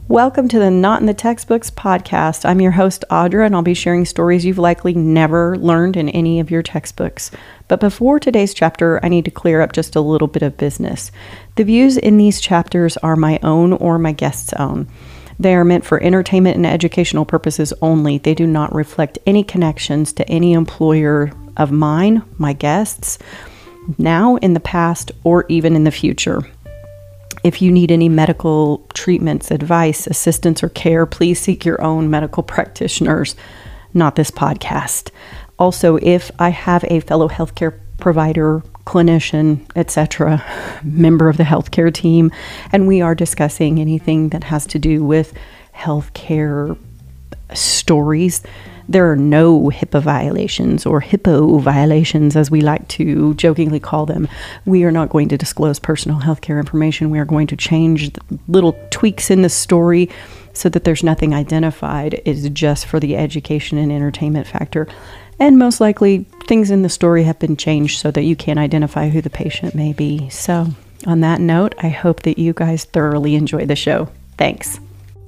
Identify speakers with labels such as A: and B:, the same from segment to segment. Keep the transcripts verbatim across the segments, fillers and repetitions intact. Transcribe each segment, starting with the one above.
A: Welcome to the Not in the Textbooks podcast. I'm your host, Audra, and I'll be sharing stories you've likely never learned in any of your textbooks. But before today's chapter, I need to clear up just a little bit of business. The views in these chapters are my own or my guest's own. They are meant for entertainment and educational purposes only. They do not reflect any connections to any employer of mine, my guests, now, in the past, or even in the future. If you need any medical treatments, advice, assistance, or care, please seek your own medical practitioners, not this podcast. Also, if I have a fellow healthcare provider, clinician, et cetera, member of the healthcare team, and we are discussing anything that has to do with healthcare stories, there are no HIPAA violations or HIPPO violations, as we like to jokingly call them. We are not going to disclose personal healthcare information. We are going to change little tweaks in the story so that there's nothing identified. It is just for the education and entertainment factor. And most likely, things in the story have been changed so that you can identify who the patient may be. So, on that note, I hope that you guys thoroughly enjoy the show. Thanks.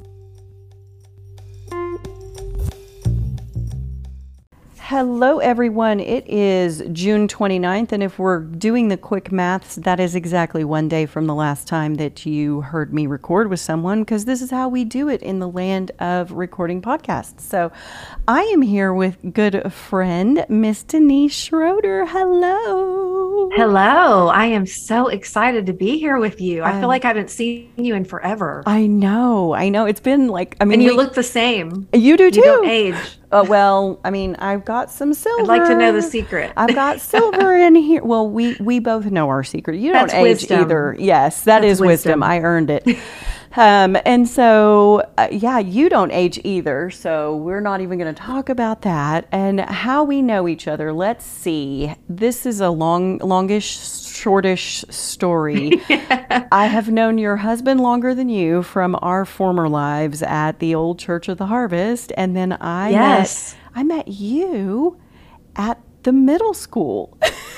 A: Hello, everyone. It is June twenty-ninth, and if we're doing the quick maths, that is exactly one day from the last time that you heard me record with someone, because this is how we do it in the land of recording podcasts. So I am here with good friend, Miss Denise Schroeder. Hello.
B: Hello. I am so excited to be here with you. I um, feel like I haven't seen you in forever.
A: I know. I know. It's been like, I mean,
B: and you
A: we,
B: look the same.
A: You do too.
B: You don't age.
A: Uh, well, I mean, I've got some silver.
B: I'd like to know the secret.
A: I've got silver in here. Well, we we both know our secret. You don't
B: That's
A: age
B: wisdom.
A: either. Yes, that
B: That's
A: is wisdom.
B: wisdom.
A: I earned it. um, and so, uh, yeah, you don't age either. So we're not even going to talk about that. And how we know each other. Let's see. This is a long, longish, shortish story.
B: Yeah.
A: I have known your husband longer than you from our former lives at the old Church of the Harvest. And then I
B: yes.
A: met, I met you at the middle school.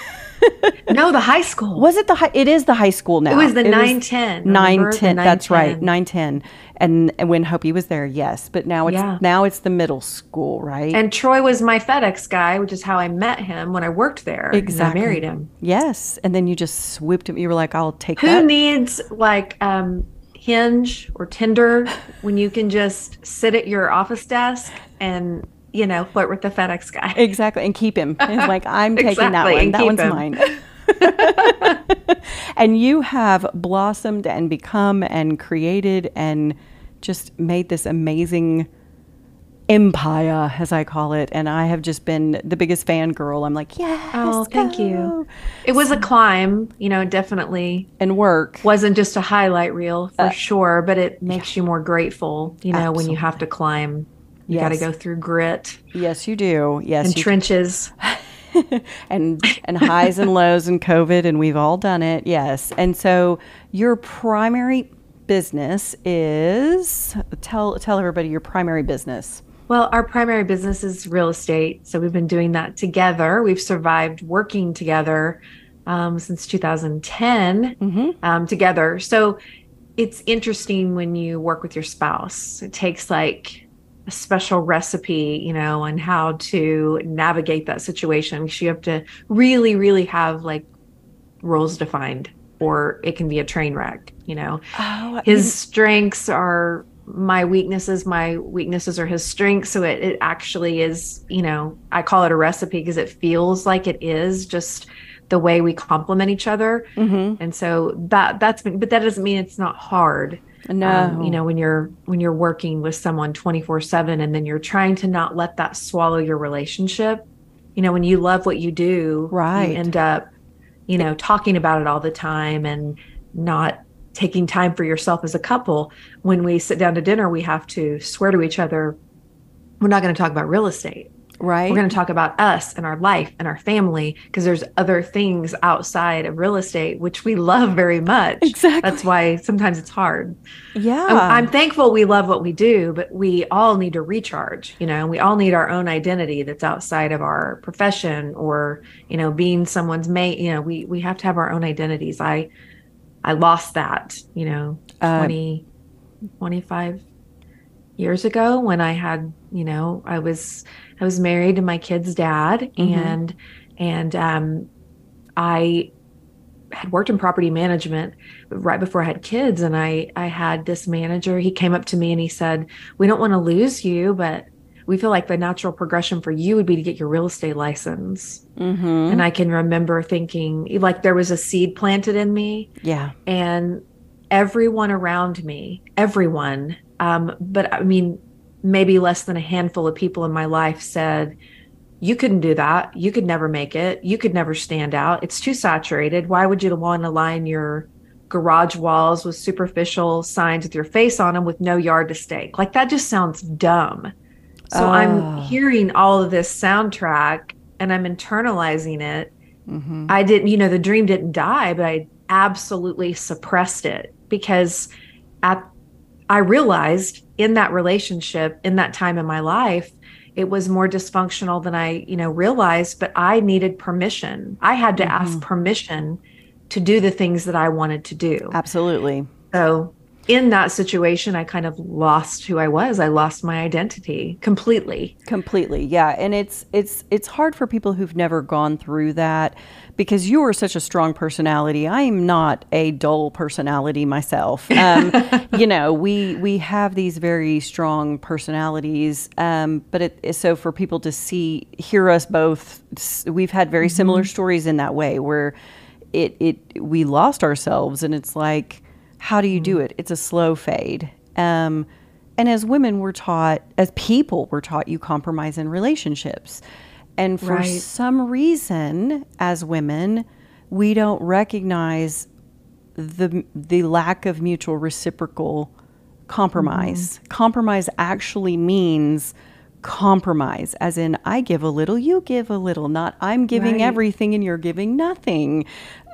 B: No, the high school.
A: Was it the high? It is the high school now.
B: It was the nine ten.
A: nine ten. That's right. nine ten. And, and when Hopi was there, yes. But now it's
B: yeah.
A: now it's the middle school, right?
B: And Troy was my FedEx guy, which is how I met him when I worked there.
A: Exactly.
B: And I married him.
A: Yes. And then you just swooped him. You were like, I'll take
B: Who
A: that.
B: Who needs like um, Hinge or Tinder when you can just sit at your office desk and, you know, flirt with the FedEx guy?
A: Exactly. And keep him. It's like, I'm taking
B: exactly.
A: that one. That one's
B: him.
A: mine. And you have blossomed and become and created and just made this amazing empire, as I call it. And I have just been the biggest fangirl. I'm like, yes.
B: Oh, thank
A: go.
B: you. It was so, a climb, you know, definitely.
A: And work.
B: Wasn't just a highlight reel for
A: uh,
B: sure, but it makes you more grateful, you know,
A: absolutely.
B: When you have to climb. You
A: yes.
B: got to go through grit.
A: Yes, you do. Yes.
B: And
A: you
B: trenches.
A: and and highs and lows and COVID, and we've all done it. Yes. And so your primary business is, tell tell everybody your primary business.
B: Well, our primary business is real estate. So we've been doing that together. We've survived working together um, since two thousand ten
A: mm-hmm.
B: um, together. So it's interesting when you work with your spouse. It takes like a special recipe, you know, on how to navigate that situation. Because you have to really, really have like roles defined, or it can be a train wreck, you know.
A: Oh,
B: his
A: mean,
B: strengths are my weaknesses, my weaknesses are his strengths. So it, it actually is, you know, I call it a recipe because it feels like it is just the way we complement each other.
A: Mm-hmm.
B: And so that that's been, but that doesn't mean it's not hard.
A: No,
B: um, you know, when you're when you're working with someone twenty-four seven, and then you're trying to not let that swallow your relationship. You know, when you love what you do,
A: right,
B: you end up, you know, talking about it all the time and not taking time for yourself as a couple. When we sit down to dinner, we have to swear to each other, we're not going to talk about real estate.
A: Right.
B: We're going to talk about us and our life and our family, because there's other things outside of real estate, which we love very much.
A: Exactly.
B: That's why sometimes it's hard.
A: Yeah.
B: I'm, I'm thankful we love what we do, but we all need to recharge, you know, and we all need our own identity that's outside of our profession or, you know, being someone's mate. You know, we, we have to have our own identities. I, I lost that, you know,
A: uh,
B: twenty, twenty-five years ago when I had, you know, I was I was married to my kid's dad,
A: Mm-hmm.
B: and and um I had worked in property management right before I had kids, and I I had this manager. He came up to me and he said, "We don't want to lose you, but we feel like the natural progression for you would be to get your real estate license." And
A: Mm-hmm.
B: I can remember thinking like there was a seed planted in me,
A: Yeah.
B: and everyone around me, everyone, um, but I mean, maybe less than a handful of people in my life said, you couldn't do that. You could never make it. You could never stand out. It's too saturated. Why would you want to line your garage walls with superficial signs with your face on them with no yard to stake? Like that just sounds dumb. So I'm
A: Oh.
B: hearing all of this soundtrack and I'm internalizing it.
A: Mm-hmm.
B: I didn't, you know, the dream didn't die, but I absolutely suppressed it because at I realized in that relationship, in that time in my life, it was more dysfunctional than I, you know, realized, but I needed permission. I had to
A: Mm-hmm.
B: ask permission to do the things that I wanted to do.
A: Absolutely.
B: So in that situation, I kind of lost who I was. I lost my identity completely.
A: Completely. Yeah. And it's it's it's hard for people who've never gone through that because you are such a strong personality. I am not a dull personality myself. Um, you know, we we have these very strong personalities. Um, but it so for people to see hear us both, we've had very similar
B: Mm-hmm.
A: stories in that way where it it we lost ourselves and it's like, how do you do it? It's a slow fade. Um, and as women, we're taught, as people, we're taught you compromise in relationships. And for
B: Right.
A: some reason, as women, we don't recognize the the lack of mutual reciprocal
B: Mm-hmm.
A: compromise. Compromise actually means compromise, as in I give a little, you give a little, not I'm giving
B: Right.
A: everything and you're giving nothing.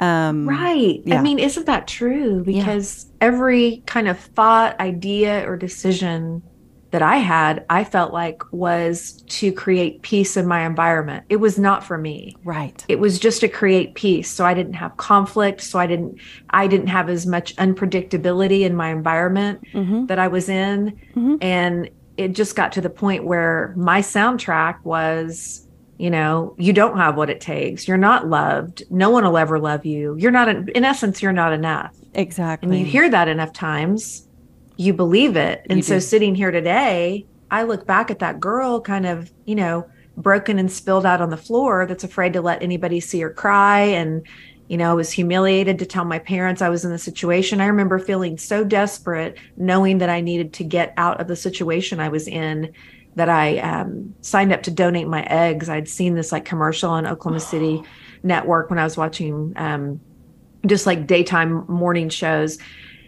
A: Um,
B: Right. I
A: yeah,
B: mean, isn't that true?
A: yeah,
B: Because every kind of thought, idea, or decision that I had, I felt like was to create peace in my environment. It was not for me.
A: right.
B: It was just to create peace. So I didn't have conflict. So I didn't, I didn't have as much unpredictability in my environment
A: Mm-hmm,
B: that I was in.
A: mm-hmm.
B: And it just got to the point where my soundtrack was, you know, you don't have what it takes. You're not loved. No one will ever love you. You're not, in essence, you're not enough. And you
A: Exactly.
B: hear that enough times, you believe it.
A: You
B: And so
A: do.
B: sitting here today, I look back at that girl kind of, you know, broken and spilled out on the floor that's afraid to let anybody see her cry. And, you know, I was humiliated to tell my parents I was in the situation. I remember feeling so desperate, knowing that I needed to get out of the situation I was in, that I um, signed up to donate my eggs. I'd seen this like commercial on Oklahoma City Network when I was watching um, just like daytime morning shows.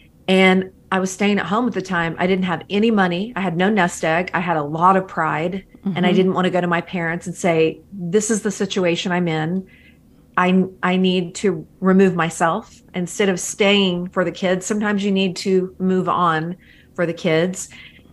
B: And I was staying at home at the time. I didn't have any money. I had no nest egg. I had a lot of pride. And I
A: Mm-hmm.
B: didn't want to go to my parents and say, this is the situation I'm in. I, I need to remove myself instead of staying for the kids. Sometimes you need to move on for the kids.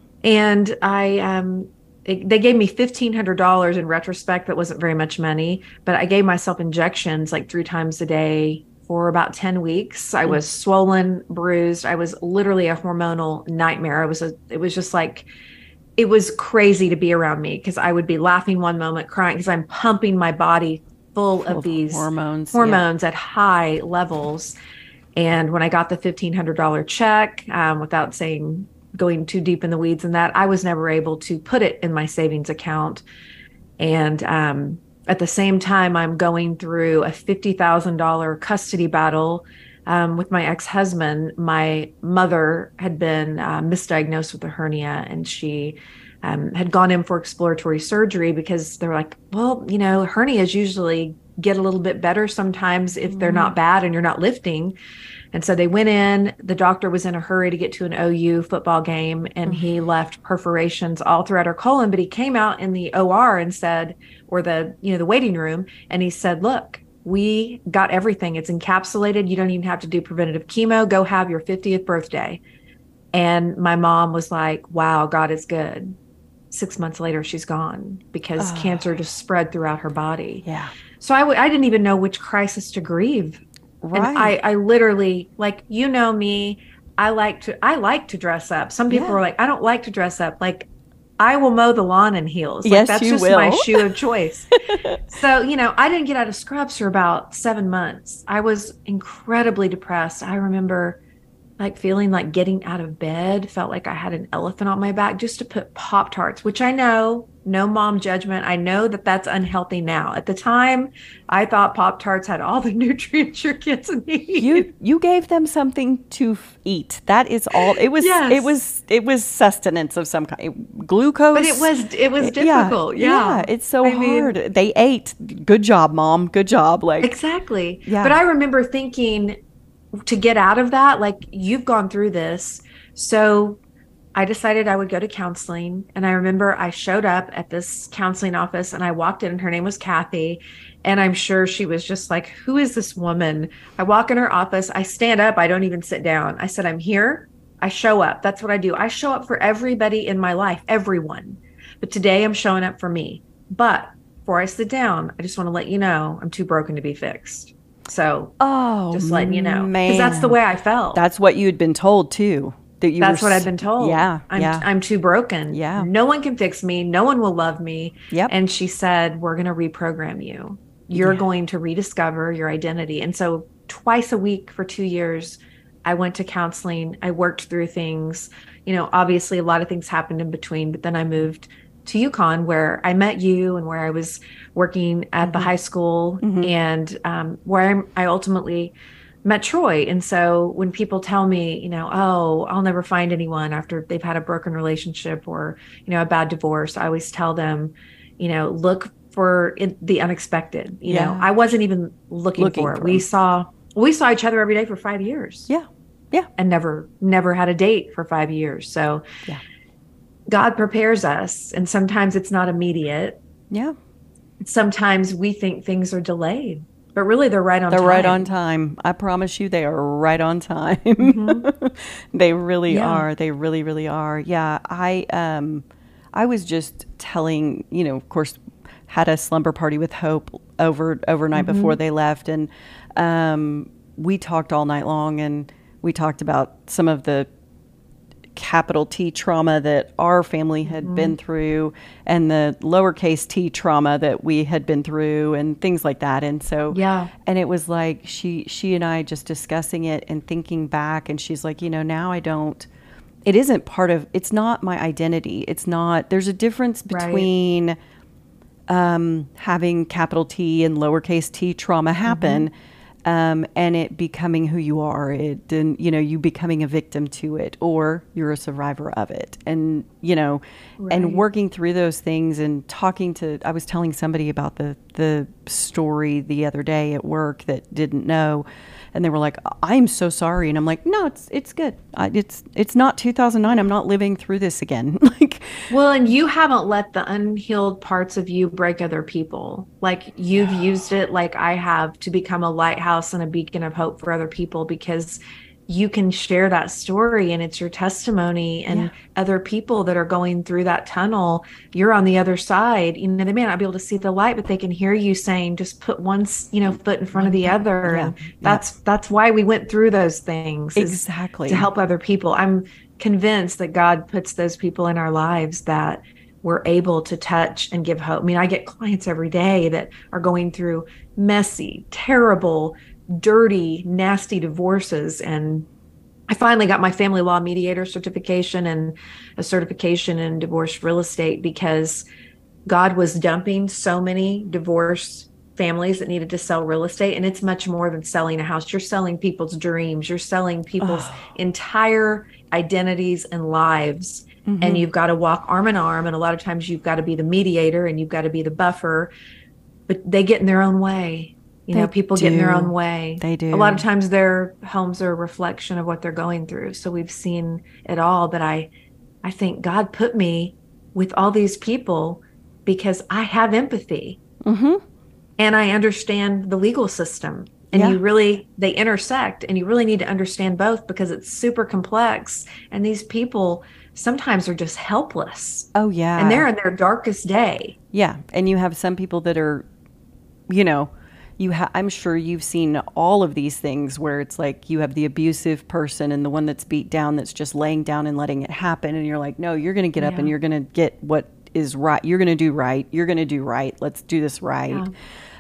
B: And I, um, it, they gave me fifteen hundred dollars in retrospect. That wasn't very much money, but I gave myself injections like three times a day for about ten weeks. I was swollen, bruised. I was literally a hormonal nightmare. I was a, it was just like, it was crazy to be around me because I would be laughing one moment, crying because I'm pumping my body full
A: Full
B: of
A: of
B: these
A: hormones. Yeah.
B: hormones at high levels. And when I got the fifteen hundred dollars check, um, without saying, going too deep in the weeds in that, I was never able to put it in my savings account. And um, at the same time, I'm going through a fifty thousand dollars custody battle um, with my ex-husband. My mother had been uh, misdiagnosed with a hernia, and she um, had gone in for exploratory surgery because they're like, well, you know, hernias usually get a little bit better sometimes if they're not bad and you're not lifting. And so they went in. The doctor was in a hurry to get to an O U football game, and he left perforations all throughout her colon. But he came out in the O R and said, or the, you know, the waiting room, and he said, look, we got everything. It's encapsulated. You don't even have to do preventative chemo. Go have your fiftieth birthday. And my mom was like, wow, God is good. Six months later, she's gone because
A: Oh.
B: cancer just spread throughout her body.
A: Yeah.
B: So I w- I didn't even know which crisis to grieve.
A: Right.
B: And I, I literally, like, you know me, I like to I like to dress up. Some people
A: Yeah.
B: are like, I don't like to dress up. Like, I will mow the lawn in heels. Like,
A: Yes,
B: that's
A: you
B: just
A: will.
B: my shoe of choice. So, you know, I didn't get out of scrubs for about seven months. I was incredibly depressed. I remember like feeling like getting out of bed felt like I had an elephant on my back just to put Pop-Tarts, which I know, no mom judgment. I know that that's unhealthy now. At the time, I thought Pop-Tarts had all the nutrients your kids need.
A: You you gave them something to f- eat. That is all. It was
B: Yes.
A: it was it was sustenance of some kind. Glucose.
B: But it was it was difficult. Yeah.
A: Yeah, it's so
B: I mean-
A: hard. They ate. Good job, mom. Good job. Like
B: Exactly.
A: Yeah.
B: But I remember thinking to get out of that, like, you've gone through this. So I decided I would go to counseling. And I remember I showed up at this counseling office and I walked in and her name was Kathy. And I'm sure she was just like, who is this woman? I walk in her office. I stand up. I don't even sit down. I said, I'm here. I show up. That's what I do. I show up for everybody in my life, everyone. But today I'm showing up for me. But before I sit down, I just want to let you know I'm too broken to be fixed. So
A: oh,
B: just letting you know,
A: man,
B: because that's the way I felt.
A: That's what you had been told too. That you.
B: That's
A: were
B: what
A: s-
B: I've been told.
A: Yeah,
B: I'm,
A: yeah.
B: I'm too broken.
A: Yeah.
B: No one can fix me. No one will love me.
A: Yep.
B: And she said, we're going to reprogram you. You're
A: Yeah.
B: going to rediscover your identity. And so twice a week for two years, I went to counseling. I worked through things. You know, obviously a lot of things happened in between, but then I moved to Yukon where I met you and where I was working at the high school and um, where I, I ultimately met Troy. And so when people tell me, you know, oh, I'll never find anyone after they've had a broken relationship or, you know, a bad divorce, I always tell them, you know, look for it, the unexpected. You
A: Yeah.
B: know, I wasn't even looking,
A: Looking
B: for it.
A: for
B: We
A: them.
B: saw, we saw each other every day for five years.
A: Yeah. Yeah.
B: And never, never had a date for five years. So
A: Yeah.
B: God prepares us. And sometimes it's not immediate.
A: Yeah.
B: Sometimes we think things are delayed, but really they're right on
A: They're
B: time.
A: right on time. I promise you, they are right on time.
B: Mhm.
A: They really
B: Yeah.
A: are. They really, really are. Yeah. I um, I was just telling, you know, of course, had a slumber party with Hope over overnight
B: Mm-hmm.
A: before they left, and um, we talked all night long, and we talked about some of the capital T trauma that our family had
B: Mm-hmm.
A: been through and the lowercase t trauma that we had been through and things like that. And so,
B: Yeah.
A: and it was like she, she and I just discussing it and thinking back, and she's like, you know, now I don't, it isn't part of, it's not my identity. It's not, there's a difference
B: Right.
A: between um, having capital T and lowercase t trauma happen. Um, and it becoming who you are, it and you know you becoming a victim to it, or you're a survivor of it, and you know,
B: Right.
A: and working through those things and talking to. I was telling somebody about the the story the other day at work that didn't know, and they were like, "I'm so sorry," and I'm like, "No, it's it's good. I, it's it's not two thousand nine. I'm not living through this again." Like,
B: Well, and you haven't let the unhealed parts of you break other people. Like, you've used it like I have to become a lighthouse and a beacon of hope for other people, because you can share that story and it's your testimony, and
A: Yeah.
B: other people that are going through that tunnel, you're on the other side. You know, they may not be able to see the light, but they can hear you saying, just put one, s- you know, foot in front of the other.
A: Yeah.
B: And that's, that's why we went through those things. is
A: exactly.
B: to help other people. I'm convinced that God puts those people in our lives that we're able to touch and give hope. I mean, I get clients every day that are going through messy, terrible, dirty, nasty divorces. And I finally got my family law mediator certification and a certification in divorce real estate, because God was dumping so many divorce families that needed to sell real estate. And it's much more than selling a house. You're selling people's dreams. You're selling people's
A: Oh.
B: entire identities and lives.
A: Mhm.
B: And you've got to walk arm in arm. And a lot of times you've got to be the mediator and you've got to be the buffer, but they get in their own way. You know,
A: They
B: people get in their
A: do.
B: own way.
A: They do.
B: A lot of times their homes are a reflection of what they're going through. So we've seen it all. But I, I think God put me with all these people because I have empathy.
A: Mm-hmm.
B: And I understand the legal system. And
A: Yeah.
B: you really, they intersect, and you really need to understand both, because it's super complex. And these people sometimes are just helpless.
A: Oh yeah.
B: And they're in their darkest day.
A: Yeah. And you have some people that are, you know, you ha- I'm sure you've seen all of these things where it's like you have the abusive person and the one that's beat down that's just laying down and letting it happen. And you're like, no, you're going to get up
B: Yeah.
A: and you're going to get what is right. You're going to do right. You're going to do right. Let's do this right.
B: Yeah.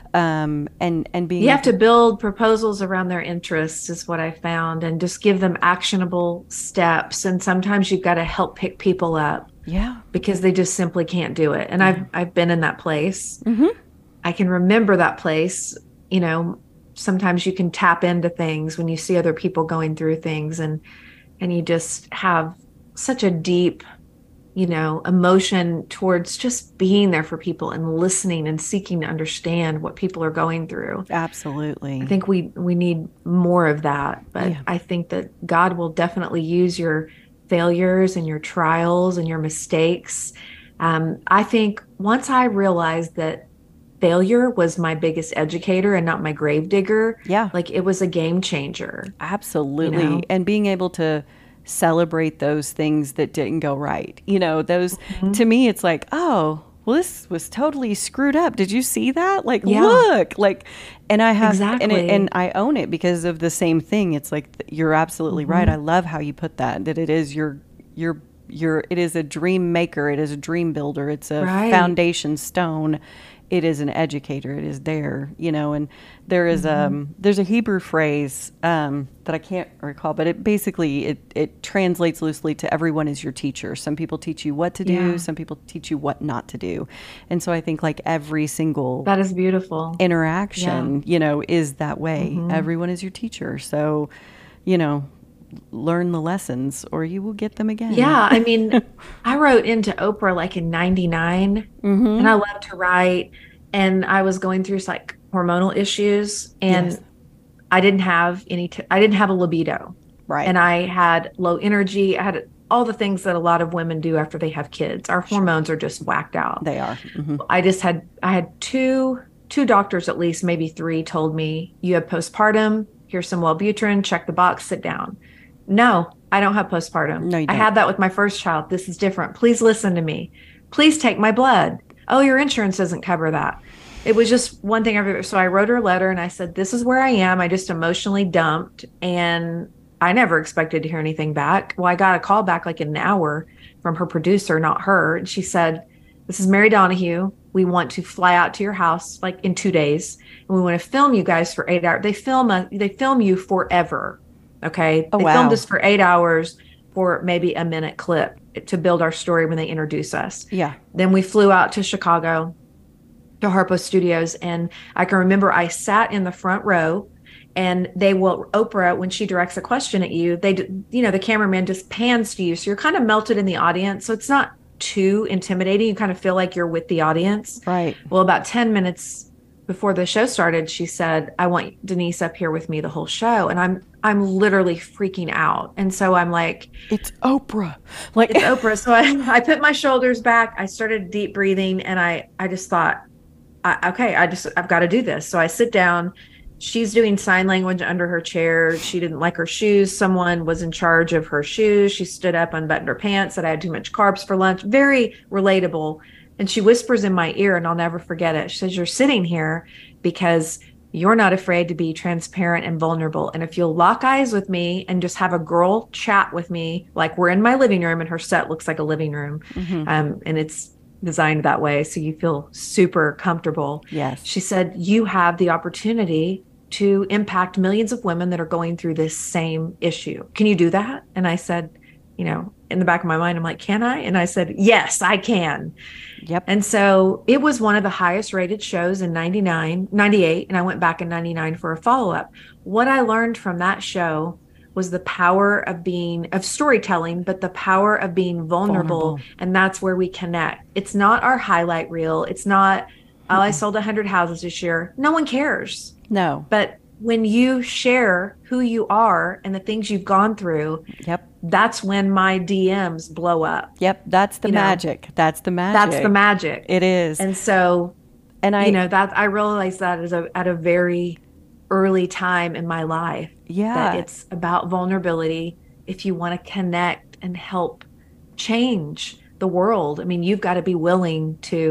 A: Um, and, and being,
B: You have to build proposals around their interests is what I found, and just give them actionable steps. And sometimes you've got to help pick people up
A: yeah,
B: because they just simply can't do it. And I've, I've been in that place.
A: mm-hmm.
B: I can remember that place. You know, sometimes you can tap into things when you see other people going through things, and, and you just have such a deep, you know, emotion towards just being there for people and listening and seeking to understand what people are going through.
A: Absolutely.
B: I think we, we need more of that, but
A: Yeah.
B: I think that God will definitely use your failures and your trials and your mistakes. Um, I think once I realized that failure was my biggest educator and not my grave digger,
A: Yeah.
B: like it was a game changer.
A: Absolutely.
B: You know?
A: And being able to celebrate those things that didn't go right. You know, those,
B: Mm-hmm.
A: to me, it's like, oh, well, this was totally screwed up. Did you see that? Like,
B: Yeah.
A: look, like, and I have, and, it,
B: Exactly.
A: and I own it because of the same thing. It's like, you're absolutely
B: Mm-hmm.
A: right. I love how you put that, that it is your, your, your, it is a dream maker. It is a dream builder. It's a
B: Right.
A: foundation stone. It is an educator. It is there, you know, and there is,
B: Mm-hmm.
A: um, there's a Hebrew phrase, um, that I can't recall, but it basically, it, it translates loosely to everyone is your teacher. Some people teach you what to do.
B: Yeah.
A: Some people teach you what not to do. And so I think like every single
B: That is beautiful.
A: interaction, you know, is that way.
B: Mm-hmm.
A: Everyone is your teacher. So, you know, learn the lessons or you will get them again.
B: Yeah, I mean, I wrote into Oprah like in ninety-nine,
A: Mm-hmm.
B: and I love to write, and I was going through like hormonal issues, and
A: Yes.
B: I didn't have any, t- I didn't have a libido,
A: Right.
B: and I had low energy. I had all the things that a lot of women do after they have kids. Our hormones are just whacked out.
A: They are. Mm-hmm.
B: I just had, I had two, two doctors, at least maybe three, told me, you have postpartum, here's some Wellbutrin, check the box, sit down. No, I don't have postpartum.
A: No, you
B: I
A: don't.
B: had that with my first child. This is different. Please listen to me. Please take my blood. Oh, your insurance doesn't cover that. It was just one thing. Every, so I wrote her a letter and I said, this is where I am. I just emotionally dumped, and I never expected to hear anything back. Well, I got a call back like in an hour from her producer, not her. And she said, this is Mary Donahue. We want to fly out to your house like in two days. And we want to film you guys for eight hours. They film a, they film you forever. Okay.
A: Oh,
B: they
A: wow.
B: filmed us for eight hours for maybe a minute clip to build our story when they introduce us.
A: Yeah.
B: Then we flew out to Chicago to Harpo Studios. And I can remember I sat in the front row, and they will, Oprah, when she directs a question at you, they, d- you know, the cameraman just pans to you. So you're kind of melted in the audience. So it's not too intimidating. You kind of feel like you're with the audience.
A: Right.
B: Well, about ten minutes before the show started, she said, I want Denise up here with me the whole show. And I'm, I'm literally freaking out. And so I'm like,
A: It's Oprah. Like
B: it's Oprah. So I, I put my shoulders back. I started deep breathing, and I, I just thought, I, okay, I just, I've got to do this. So I sit down. She's doing sign language under her chair. She didn't like her shoes. Someone was in charge of her shoes. She stood up, unbuttoned her pants, said I had too much carbs for lunch. Very relatable. And she whispers in my ear, and I'll never forget it. She says, you're sitting here because you're not afraid to be transparent and vulnerable. And if you'll lock eyes with me and just have a girl chat with me, like we're in my living room, and her set looks like a living room.
A: Mhm.
B: Um, and it's designed that way. So you feel super comfortable.
A: Yes.
B: She said, you have the opportunity to impact millions of women that are going through this same issue. Can you do that? And I said, you know, in the back of my mind, I'm like, can I? And I said, yes, I can.
A: Yep.
B: And so it was one of the highest rated shows in ninety-nine, ninety-eight. And I went back in ninety-nine for a follow-up. What I learned from that show was the power of being, of storytelling, but the power of being vulnerable.
A: Vulnerable.
B: And that's where we connect. It's not our highlight reel. It's not, oh, I sold one hundred houses this year. No one cares.
A: No.
B: But when you share who you are and the things you've gone through,
A: Yep.
B: that's when my D Ms blow up.
A: Yep. That's the
B: You know,
A: magic. That's the magic.
B: That's the magic.
A: It is.
B: And so,
A: And I,
B: you know, that I realized that as a, at a very early time in my life,
A: yeah.
B: that it's about vulnerability. If you want to connect and help change the world, I mean, you've got to be willing to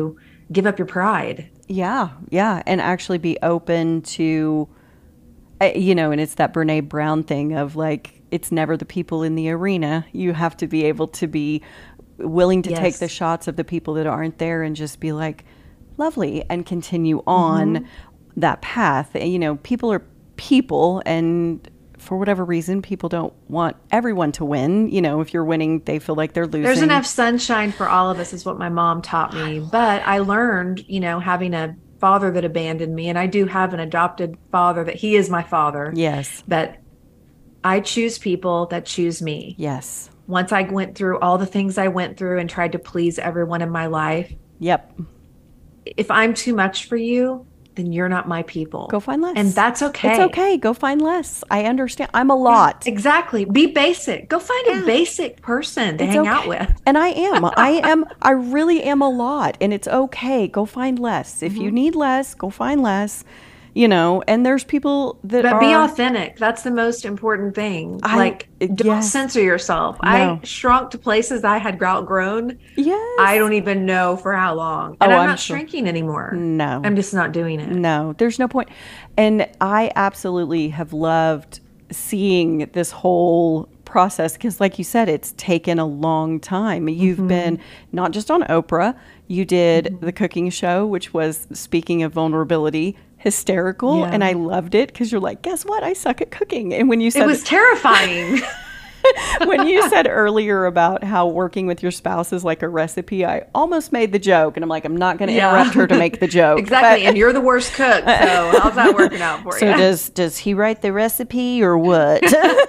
B: give up your pride.
A: Yeah, yeah, and actually be open to, uh, you know, and it's that Brene Brown thing of like, it's never the people in the arena. You have to be able to be willing to
B: Yes.
A: take the shots of the people that aren't there and just be like, lovely, and continue on
B: Mm-hmm.
A: that path. You know, people are people, and for whatever reason, people don't want everyone to win. You know, if you're winning, they feel like they're losing.
B: There's enough sunshine for all of us, is what my mom taught me. But I learned, you know, having a father that abandoned me, and I do have an adopted father that he is my father.
A: Yes.
B: But I choose people that choose me.
A: Yes.
B: Once I went through all the things I went through and tried to please everyone in my life,
A: Yep.
B: if I'm too much for you, then you're not my people.
A: Go find less.
B: And that's okay.
A: It's okay. Go find less. I understand. I'm a lot.
B: Yeah, exactly. Be basic. Go find
A: Yeah.
B: a basic person to
A: It's
B: hang
A: okay.
B: out with.
A: And I am. I am. I really am a lot. And it's okay. Go find less. If
B: Mm-hmm.
A: you need less, go find less. You know, and there's people that
B: But
A: are.
B: be authentic. That's the most important thing.
A: I-
B: like, don't
A: yes.
B: censor yourself.
A: No.
B: I shrunk to places I had outgrown.
A: Yes.
B: I don't even know for how long. And
A: Oh,
B: I'm,
A: I'm
B: not
A: sure.
B: shrinking anymore.
A: No.
B: I'm just not doing it.
A: No, there's no point. And I absolutely have loved seeing this whole process because, like you said, it's taken a long time. You've
B: Mm-hmm.
A: been not just on Oprah, you did the cooking show, which was, speaking of vulnerability, hysterical.
B: Yeah.
A: And I loved it because you're like, guess what? I suck at cooking. And when you said
B: It was terrifying.
A: when you said earlier about how working with your spouse is like a recipe, I almost made the joke, and I'm like, I'm not going to
B: Yeah.
A: interrupt her to make the joke.
B: Exactly.
A: But-
B: And you're the worst cook. So how's that working out for
A: so
B: you?
A: does does he write the recipe or what?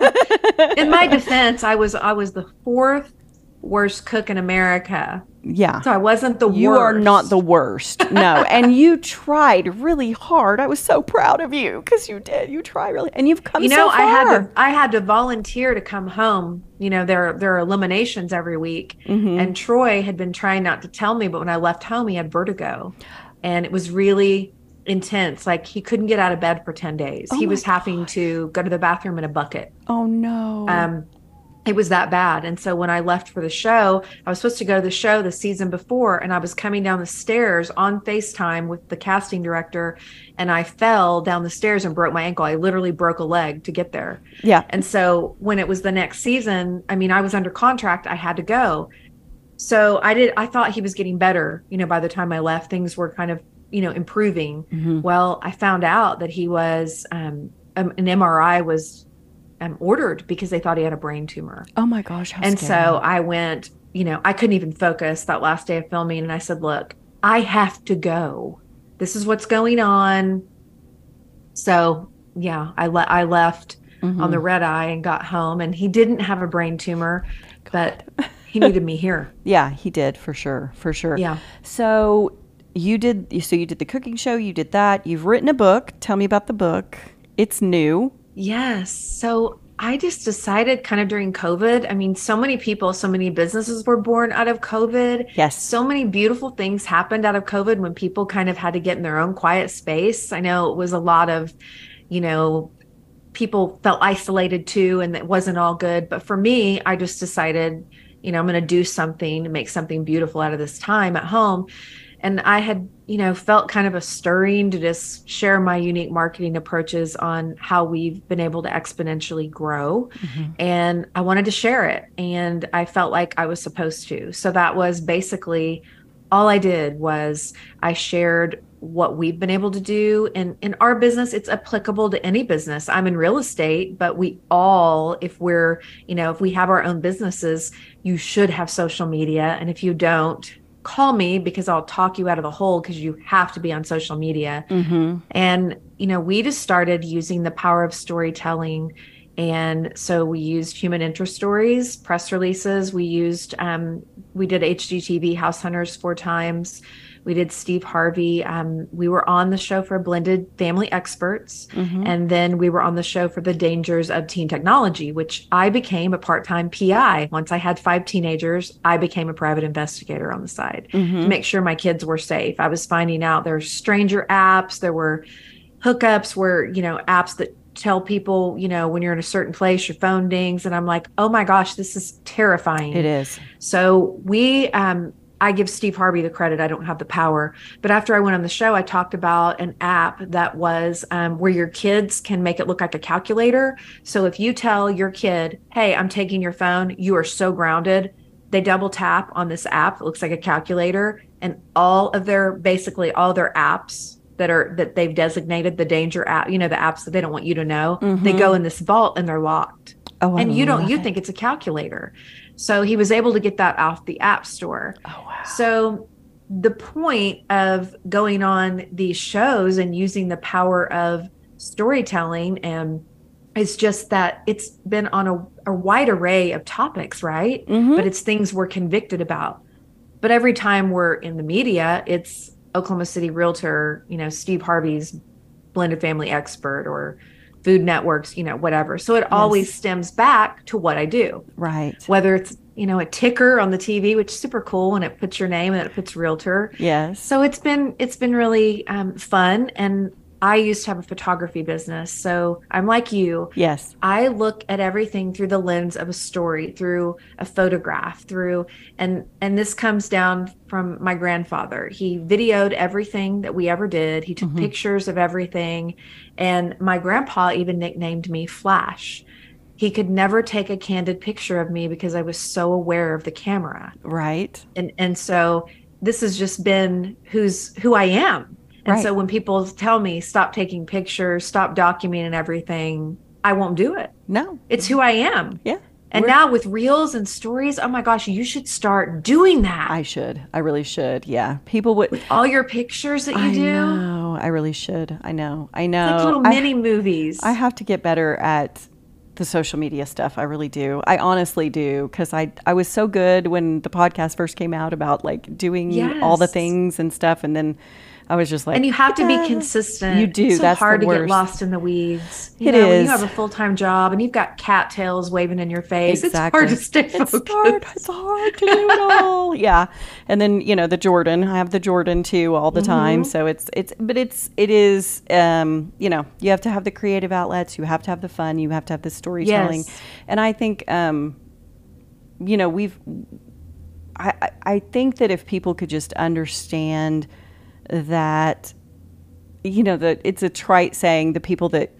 B: In my defense, I was I was the fourth worst cook in America.
A: Yeah.
B: So I wasn't the
A: You
B: worst.
A: are not the worst. No. And you tried really hard. I was so proud of you because you did. You tried really. And you've come
B: You know,
A: so far.
B: I had to I had to volunteer to come home. You know, there there are eliminations every week.
A: Mm-hmm.
B: And Troy had been trying not to tell me, but when I left home, he had vertigo. And it was really intense. Like he couldn't get out of bed for ten days.
A: Oh
B: he
A: my
B: was having to go to the bathroom in a bucket.
A: Oh, no.
B: Um, it was that bad. And so when I left for the show, I was supposed to go to the show the season before, and I was coming down the stairs on FaceTime with the casting director, and I fell down the stairs and broke my ankle. I literally broke a leg to get there.
A: yeah.
B: And so when it was the next season, I mean, I was under contract. I had to go. So I did, I thought he was getting better. You know, by the time I left, things were kind of, you know, improving.
A: Mm-hmm.
B: Well, I found out that he was, um, um, an M R I was um, ordered because they thought he had a brain tumor.
A: Oh, my gosh. How
B: And
A: scary.
B: so I went, you know, I couldn't even focus that last day of filming. And I said, look, I have to go. This is what's going on. So yeah, I, le- I left
A: Mhm.
B: on the red eye and got home, and he didn't have a brain tumor, but he needed me here.
A: Yeah, he did for sure. For sure.
B: Yeah.
A: So you did, so you did the cooking show, you did that. You've written a book. Tell me about the book. It's new.
B: Yes. So I just decided kind of during COVID, I mean, so many people, so many businesses were born out of COVID.
A: Yes.
B: So many beautiful things happened out of COVID when people kind of had to get in their own quiet space. I know it was a lot of, you know, people felt isolated too, and it wasn't all good. But for me, I just decided, you know, I'm going to do something to make something beautiful out of this time at home. And I had, you know, felt kind of a stirring to just share my unique marketing approaches on how we've been able to exponentially grow.
A: Mm-hmm.
B: And I wanted to share it. And I felt like I was supposed to. So that was basically all I did was I shared what we've been able to do. And in our business, it's applicable to any business. I'm in real estate, but we all, if we're, you know, if we have our own businesses, you should have social media. And if you don't, call me because I'll talk you out of the hole because you have to be on social media.
A: Mm-hmm.
B: And, you know, we just started using the power of storytelling. And so we used human interest stories, press releases. We used, um, we did H G T V House Hunters four times. We did Steve Harvey. Um, we were on the show for Blended Family Experts.
A: Mm-hmm.
B: And then we were on the show for the dangers of teen technology, which I became a part-time P I. Once I had five teenagers, I became a private investigator on the side
A: Mm-hmm.
B: to make sure my kids were safe. I was finding out there were stranger apps, there were hookups where, you know, apps that tell people, you know, when you're in a certain place, your phone dings. And I'm like, oh my gosh, this is terrifying.
A: It is.
B: So we, um, I give Steve Harvey the credit. I don't have the power. But after I went on the show, I talked about an app that was um, where your kids can make it look like a calculator. So if you tell your kid, hey, I'm taking your phone, you are so grounded, they double tap on this app. It looks like a calculator, and all of their, basically all their apps that are, that they've designated the danger app, you know, the apps that they don't want you to know, mm-hmm. they go in this vault and they're locked.
A: Oh, I
B: and you don't, you
A: it.
B: think it's a calculator. So he was able to get that off the App Store.
A: Oh, wow.
B: So the point of going on these shows and using the power of storytelling and is just that it's been on a, a wide array of topics, right?
A: Mm-hmm.
B: But it's things we're convicted about. But every time we're in the media, it's Oklahoma City Realtor, you know, Steve Harvey's blended family expert, or Food Network's, you know, whatever. So it yes. always stems back to what I do.
A: Right.
B: Whether it's, you know, a ticker on the T V, which is super cool when it puts your name and it puts Realtor.
A: Yes.
B: So it's been, it's been really um, fun. And I used to have a photography business. So I'm like you.
A: Yes.
B: I look at everything through the lens of a story, through a photograph, through, and, and this comes down from my grandfather. He videoed everything that we ever did. He took mm-hmm. pictures of everything. And my grandpa even nicknamed me Flash. He could never take a candid picture of me because I was so aware of the camera.
A: Right.
B: And, and so this has just been who's, who I am. And right. so when people tell me, stop taking pictures, stop documenting everything, I won't do it.
A: No.
B: It's who I am.
A: Yeah.
B: And
A: We're...
B: now with reels and stories, oh my gosh, you should start doing that.
A: I should. I really should. Yeah. People would.
B: With all your pictures that you
A: I
B: do.
A: know. I really should. I know. I know.
B: It's like little
A: I,
B: mini movies.
A: I have to get better at the social media stuff. I really do. I honestly do. Cause I, I was so good when the podcast first came out about like doing
B: yes.
A: all the things and stuff. And then I was just like,
B: and you have to
A: yeah.
B: be consistent.
A: You do.
B: It's so
A: That's
B: hard
A: the
B: to
A: worst.
B: get lost in the weeds. You
A: it
B: know,
A: is.
B: When you have a full-time job and you've got cattails waving in your face.
A: Exactly.
B: It's hard to stay focused.
A: It's hard. It's hard to do it all. Yeah. And then, you know, the Jordan, I have the Jordan too all the mm-hmm. time. So it's, it's, but it's, it is, um, you know, you have to have the creative outlets. You have to have the fun. You have to have the storytelling.
B: Yes.
A: And I think, um, you know, we've, I, I think that if people could just understand that, you know, that it's a trite saying, the people that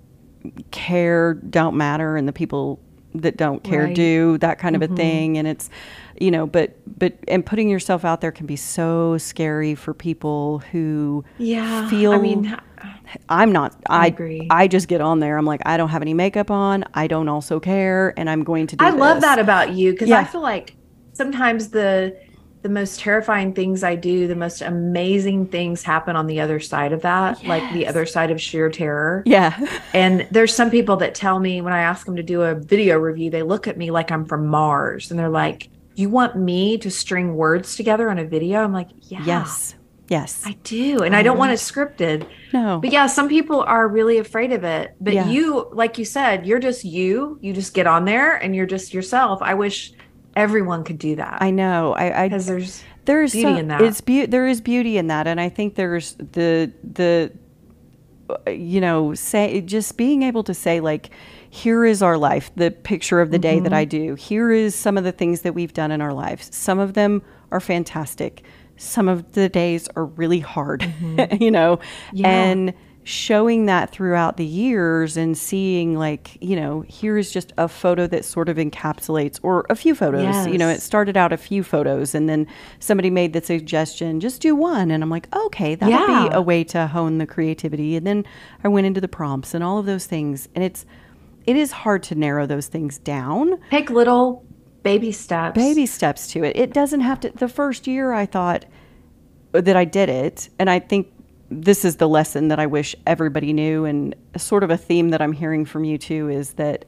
A: care don't matter and the people that don't care
B: right.
A: do, that kind of
B: mm-hmm.
A: a thing. And it's, you know, but, but, and putting yourself out there can be so scary for people who
B: yeah,
A: feel,
B: I mean,
A: I'm not, I,
B: I agree.
A: I just get on there. I'm like, I don't have any makeup on. I don't also care. And I'm going to do
B: I
A: this.
B: love that about you. Cause
A: yeah.
B: I feel like sometimes the, the most terrifying things I do, the most amazing things happen on the other side of that, yes. like the other side of sheer terror.
A: Yeah.
B: And there's some people that tell me when I ask them to do a video review, they look at me like I'm from Mars and they're like, you want me to string words together on a video? I'm like, yeah.
A: Yes. Yes.
B: I do. And I don't want it scripted.
A: No.
B: But yeah, some people are really afraid of it. But
A: yeah.
B: you, like you said, you're just you. You just get on there and you're just yourself. I wish everyone could do that.
A: I know. I
B: because there's
A: there's
B: beauty
A: so,
B: in that.
A: It's be- there is beauty in that, and I think there's the the you know say just being able to say like, here is our life, the picture of the mm-hmm. day that I do. Here is some of the things that we've done in our lives. Some of them are fantastic. Some of the days are really hard. Mm-hmm. you know,
B: yeah.
A: and showing that throughout the years and seeing like, you know, here is just a photo that sort of encapsulates, or a few photos,
B: yes.
A: you know, it started out a few photos and then somebody made the suggestion, just do one. And I'm like, okay, that'll
B: yeah.
A: be a way to hone the creativity. And then I went into the prompts and all of those things. And it's, it is hard to narrow those things down.
B: Take little baby steps.
A: Baby steps to it. It doesn't have to, the first year I thought that I did it. And I think this is the lesson that I wish everybody knew, and sort of a theme that I'm hearing from you too is that,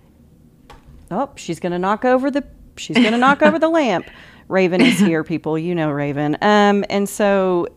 A: oh, she's going to knock over the, she's going to knock over the lamp. Raven is here, people, you know, Raven. Um, and so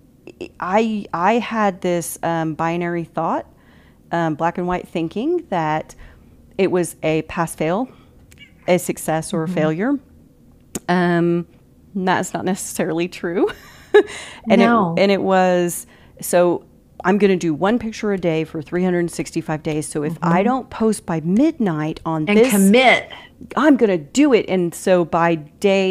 A: I, I had this um, binary thought, um, black and white thinking, that it was a pass fail, a success or mm-hmm. a failure. Um, that's not necessarily true. and
B: no.
A: it, and it was, so I'm going to do one picture a day for three hundred sixty-five days. So if mm-hmm. I don't post by midnight on
B: and
A: this,
B: commit,
A: I'm going to do it. And so by day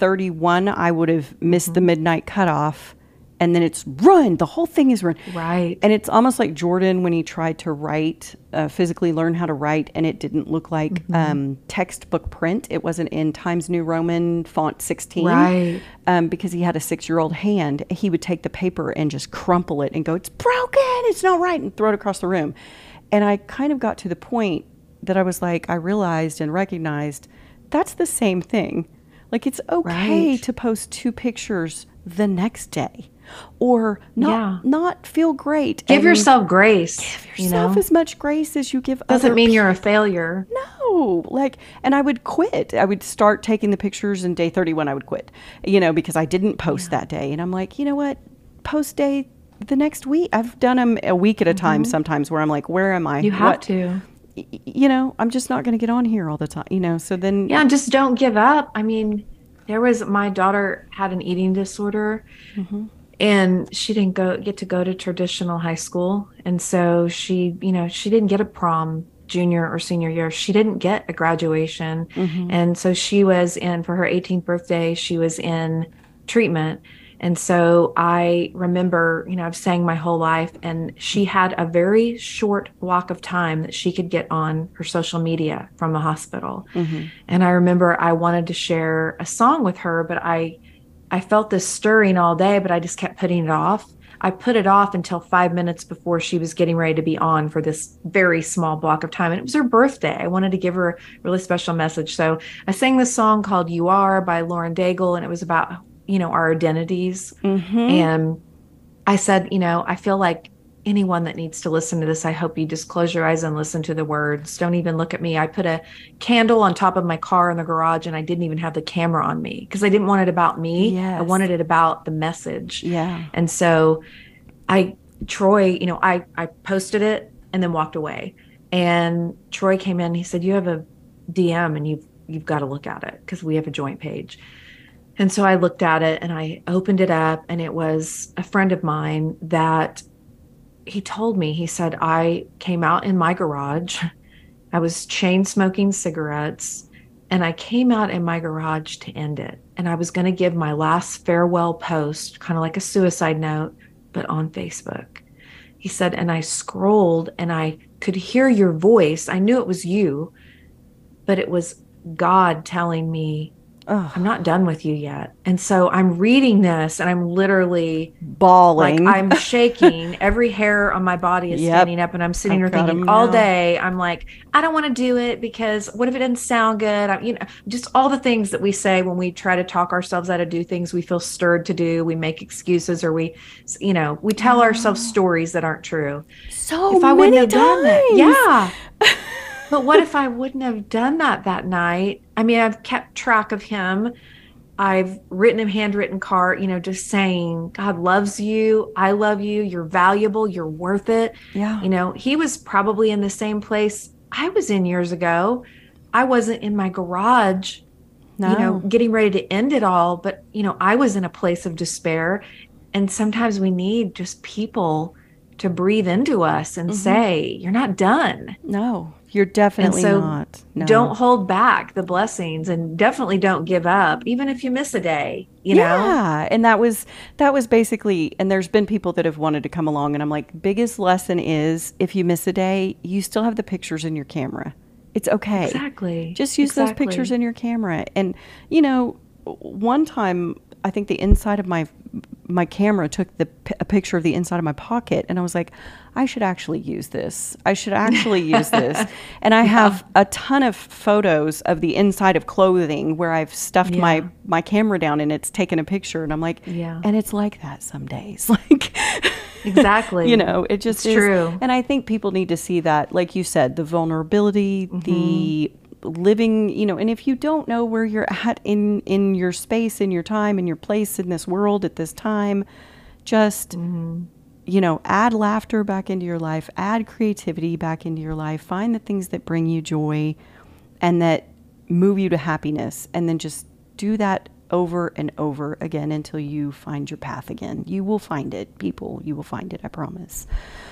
A: thirty-one, I would have missed mm-hmm. the midnight cutoff. And then it's run. The whole thing is run.
B: Right.
A: And it's almost like Jordan when he tried to write, uh, physically learn how to write, and it didn't look like mm-hmm. um, textbook print. It wasn't in Times New Roman font sixteen.
B: Right.
A: Um, because he had a six-year-old hand. He would take the paper and just crumple it and go, it's broken, it's not right, and throw it across the room. And I kind of got to the point that I was like, I realized and recognized that's the same thing. Like, it's okay
B: right.
A: to post two pictures the next day. Or not yeah. not feel great.
B: Give yourself grace.
A: Give yourself
B: you know?
A: as much grace as you give
B: Doesn't
A: other
B: mean
A: people.
B: You're a failure.
A: No. Like, and I would quit. I would start taking the pictures, and day thirty-one I would quit, you know, because I didn't post yeah. that day. And I'm like, you know what? Post day the next week. I've done them a week at a time mm-hmm. sometimes where I'm like, where am I?
B: You have what? to.
A: You know, I'm just not going to get on here all the time, you know, so then.
B: Yeah, and just don't give up. I mean, there was, my daughter had an eating disorder. Mm-hmm. And she didn't go get to go to traditional high school. And so she, you know, she didn't get a prom junior or senior year. She didn't get a graduation. Mm-hmm. And so she was in, for her eighteenth birthday, she was in treatment. And so I remember, you know, I've sang my whole life, and she had a very short block of time that she could get on her social media from the hospital. Mm-hmm. And I remember I wanted to share a song with her, but I I felt this stirring all day, but I just kept putting it off. I put it off until five minutes before she was getting ready to be on for this very small block of time. And it was her birthday. I wanted to give her a really special message. So I sang this song called You Are by Lauren Daigle, and it was about, you know, our identities. Mm-hmm. And I said, you know, I feel like anyone that needs to listen to this, I hope you just close your eyes and listen to the words. Don't even look at me. I put a candle on top of my car in the garage, and I didn't even have the camera on me because I didn't want it about me.
A: Yes.
B: I wanted it about the message.
A: Yeah.
B: And so I, Troy, you know, I, I posted it and then walked away. And Troy came in, he said, you have a D M and you've, you've got to look at it because we have a joint page. And so I looked at it and I opened it up, and it was a friend of mine that he told me, he said, I came out in my garage. I was chain smoking cigarettes, and I came out in my garage to end it. And I was going to give my last farewell post, kind of like a suicide note, but on Facebook. He said, and I scrolled and I could hear your voice. I knew it was you, but it was God telling me, Ugh. I'm not done with you yet. And so I'm reading this and I'm literally
A: bawling.
B: Like, I'm shaking. Every hair on my body is yep. standing up, and I'm sitting here thinking all day, I'm like, I don't want to do it because what if it doesn't sound good? I, you know, just all the things that we say when we try to talk ourselves out of do things we feel stirred to do. We make excuses, or we, you know, we tell oh. ourselves stories that aren't true.
A: So
B: if I
A: many
B: wouldn't have
A: times.
B: done that, yeah. But what if I wouldn't have done that that night? I mean, I've kept track of him. I've written him handwritten card, you know, just saying, God loves you. I love you. You're valuable. You're worth it.
A: Yeah.
B: You know, he was probably in the same place I was in years ago. I wasn't in my garage, no. you know, getting ready to end it all. But, you know, I was in a place of despair. And sometimes we need just people to breathe into us and mm-hmm. say, you're not done.
A: No. You're definitely
B: so
A: not. No.
B: Don't hold back the blessings, and definitely don't give up, even if you miss a day, you
A: yeah.
B: know?
A: Yeah. And that was, that was basically, and there's been people that have wanted to come along, and I'm like, biggest lesson is if you miss a day, you still have the pictures in your camera. It's okay.
B: Exactly.
A: Just use exactly. those pictures in your camera. And, you know, one time, I think the inside of my my camera took the a picture of the inside of my pocket, and I was like, I should actually use this. I should actually use this. And I yeah. have a ton of photos of the inside of clothing where I've stuffed yeah. my my camera down and it's taken a picture, and I'm like, yeah. And it's like that some days, like.
B: Exactly.
A: You know, it just
B: it's
A: is
B: true.
A: And I think people need to see that, like you said, the vulnerability, mm-hmm. the living, you know, and if you don't know where you're at in in your space, in your time, in your place in this world at this time, just mm-hmm. you know, add laughter back into your life, add creativity back into your life, find the things that bring you joy and that move you to happiness, and then just do that over and over again until you find your path again. You will find it, people. You will find it, I promise.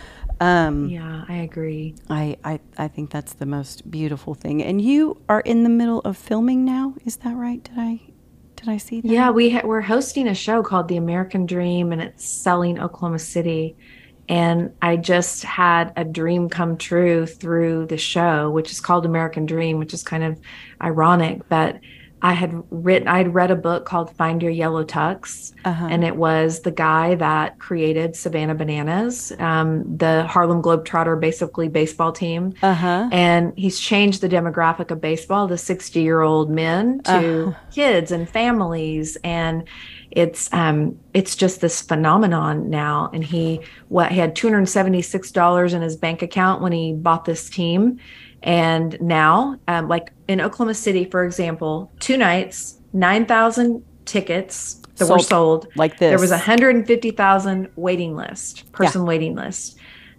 A: Um,
B: yeah, I agree.
A: I, I, I think that's the most beautiful thing. And you are in the middle of filming now. Is that right? Did I, Did I see that?
B: Yeah, we ha- we're hosting a show called The American Dream, and it's selling Oklahoma City. And I just had a dream come true through the show, which is called American Dream, which is kind of ironic. But I had written, I had read a book called Find Your Yellow Tux,
A: Uh-huh.
B: and it was the guy that created Savannah Bananas, um, the Harlem Globetrotter, basically baseball team.
A: Uh-huh.
B: And he's changed the demographic of baseball, the sixty year old men to
A: Uh-huh.
B: kids and families. And it's um it's just this phenomenon now. And he what he had two hundred seventy-six dollars in his bank account when he bought this team. And now, um, like in Oklahoma City, for example, two nights, nine thousand tickets that
A: Sold
B: were sold.
A: like this.
B: There was a one hundred fifty thousand waiting list, person
A: Yeah.
B: waiting list.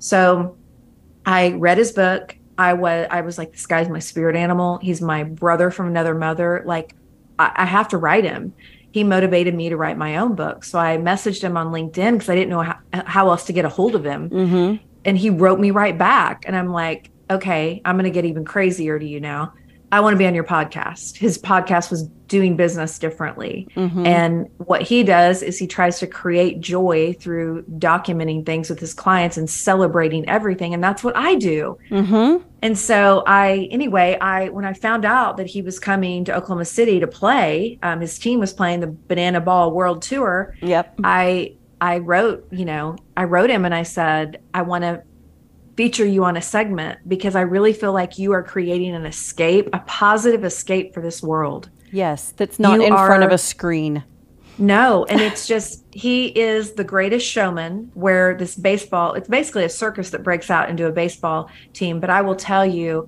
B: So I read his book. I was I was like, this guy's my spirit animal. He's my brother from another mother. Like, I, I have to write him. He motivated me to write my own book. So I messaged him on LinkedIn because I didn't know how, how else to get a hold of him.
A: Mm-hmm.
B: And he wrote me right back. And I'm like, okay, I'm going to get even crazier to you now. I want to be on your podcast. His podcast was doing business differently.
A: Mm-hmm.
B: And what he does is he tries to create joy through documenting things with his clients and celebrating everything. And that's what I do.
A: Mm-hmm.
B: And so I, anyway, I, when I found out that he was coming to Oklahoma City to play, um, his team was playing the Banana Ball World Tour.
A: Yep.
B: I, I wrote, you know, I wrote him and I said, I want to feature you on a segment because I really feel like you are creating an escape, a positive escape for this world.
A: Yes. That's not
B: You
A: in front of
B: are-
A: a screen.
B: No, and it's just, he is the greatest showman where this baseball, it's basically a circus that breaks out into a baseball team. But I will tell you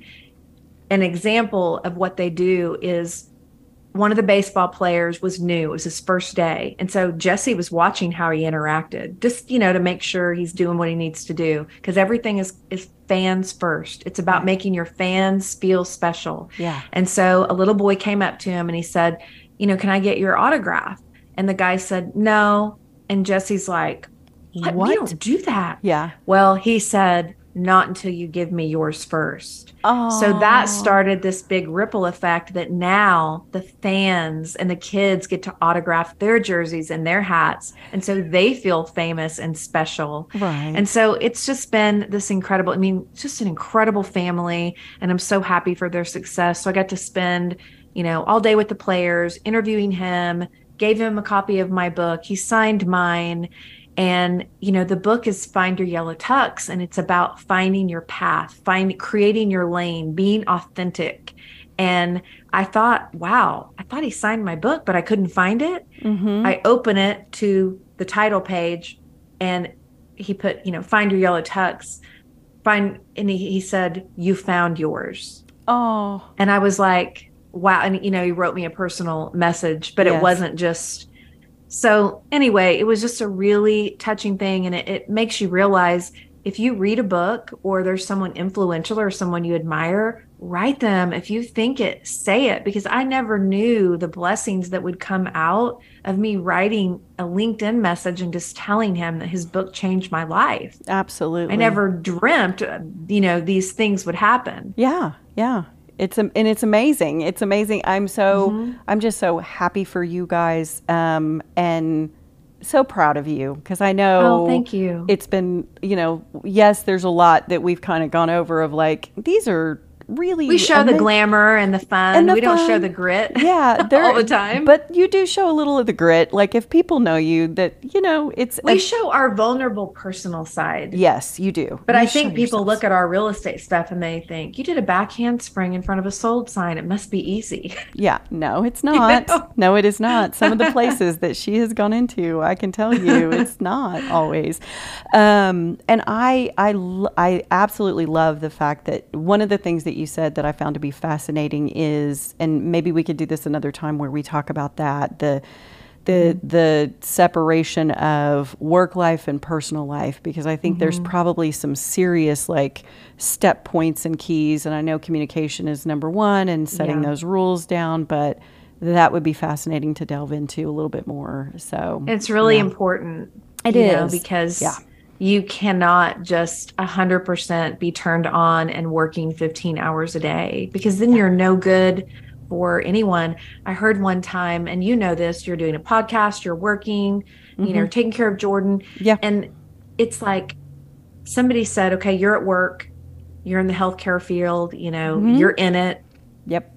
B: an example of what they do is one of the baseball players was new. It was his first day. And so Jesse was watching how he interacted, just, you know, to make sure he's doing what he needs to do. Because everything is, is fans first. It's about
A: Right.
B: making your fans feel special.
A: Yeah.
B: And so a little boy came up to him and he said, you know, can I get your autograph? And the guy said, no. And Jesse's like, what?
A: What?
B: We don't do that.
A: Yeah.
B: Well, he said, not until you give me yours first.
A: Oh.
B: So that started this big ripple effect that now the fans and the kids get to autograph their jerseys and their hats. And so they feel famous and special.
A: Right.
B: And so it's just been this incredible, I mean, just an incredible family. And I'm so happy for their success. So I got to spend, you know, all day with the players, interviewing him, gave him a copy of my book. He signed mine. And, you know, the book is Find Your Yellow Tux, and it's about finding your path, find, creating your lane, being authentic. And I thought, wow, I thought he signed my book, but I couldn't find it.
A: Mm-hmm.
B: I open it to the title page and he put, you know, Find Your Yellow Tux, find, and he, he said, you found yours.
A: Oh.
B: And I was like, wow. And, you know, he wrote me a personal message, but
A: Yes.
B: it wasn't just. So anyway, it was just a really touching thing. And it, it makes you realize if you read a book or there's someone influential or someone you admire, write them. If you think it, say it, because I never knew the blessings that would come out of me writing a LinkedIn message and just telling him that his book changed my life.
A: Absolutely.
B: I never dreamt, uh, you know, these things would happen.
A: Yeah. Yeah. It's am- and it's amazing. It's amazing. I'm so
B: Mhm.
A: I'm just so happy for you guys, um, and so proud of you because I know
B: Oh, thank you.
A: it's been, you know, yes, there's a lot that we've kind of gone over of like these are really
B: We show the
A: ama-
B: glamour and the fun.
A: And the
B: we don't show
A: fun.
B: the grit.
A: Yeah, they're
B: all the time.
A: But you do show a little of the grit. Like if people know you, that you know it's
B: we
A: a-
B: show our vulnerable personal side.
A: yes, you do.
B: But
A: You
B: I
A: show
B: think people
A: yourselves.
B: look at our real estate stuff and they think, you did a backhand spring in front of a sold sign. It must be easy.
A: Yeah, no, it's not.
B: know?
A: No, it is not. Some of the places that she has gone into, I can tell you, it's not always. Um, and I, I, l- I absolutely love the fact that one of the things that you said that I found to be fascinating is, and maybe we could do this another time where we talk about that, the the the separation of work life and personal life, because I think there's probably some serious like step points and keys, and I know communication is number one and setting
B: Yeah.
A: those rules down, but that would be fascinating to delve into a little bit more. So
B: It's really
A: yeah.
B: important.
A: It
B: you know,
A: is.
B: because
A: Yeah.
B: you cannot just one hundred percent be turned on and working fifteen hours a day, because then you're no good for anyone. I heard one time, and you know this, you're doing a podcast, you're working, mm-hmm. you know, taking care of Jordan.
A: Yeah.
B: And it's like somebody said, okay, you're at work, you're in the healthcare field, you know, mm-hmm. you're in it.
A: Yep.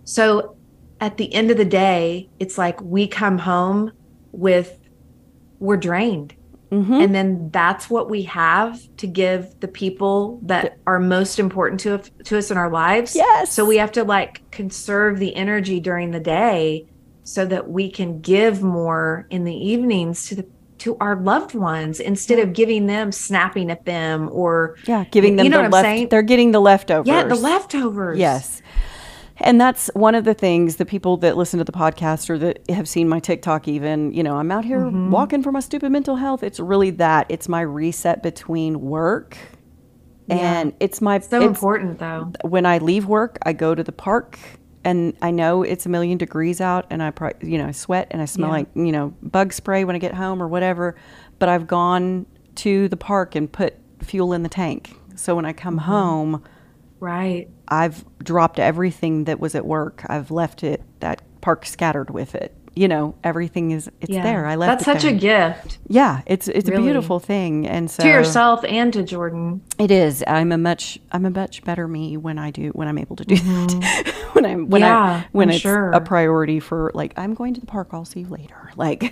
B: So at the end of the day, it's like we come home with, we're drained. Mm-hmm. And then that's what we have to give the people that are most important to, to us in our lives.
A: Yes.
B: So we have to like conserve the energy during the day so that we can give more in the evenings to the to our loved ones instead of giving them, snapping at them, or
A: yeah, giving them
B: you know
A: the
B: what I'm
A: left,
B: saying?
A: They're getting the leftovers.
B: Yeah, the leftovers.
A: Yes. And that's one of the things, the people that listen to the podcast or that have seen my TikTok even, you know, I'm out here mm-hmm. walking for my stupid mental health. It's really that. It's my reset between work yeah. and it's my...
B: So it's, important, though.
A: When I leave work, I go to the park and I know it's a million degrees out and I, you know, I sweat and I smell yeah. like, you know, bug spray when I get home or whatever. But I've gone to the park and put fuel in the tank. So when I come mm-hmm. home...
B: Right.
A: I've dropped everything that was at work. I've left it, that park scattered with it. You know, everything is, it's yeah. there. I left
B: That's
A: it
B: such
A: there.
B: a gift.
A: Yeah. It's, it's
B: really.
A: a beautiful thing. And so
B: to yourself and to Jordan.
A: It is. I'm a much, I'm a much better me when I do, when I'm able to do
B: mm-hmm.
A: that. when I'm, when
B: yeah,
A: I, when
B: I'm
A: it's
B: sure.
A: a priority for like, I'm going to the park. I'll see you later. Like,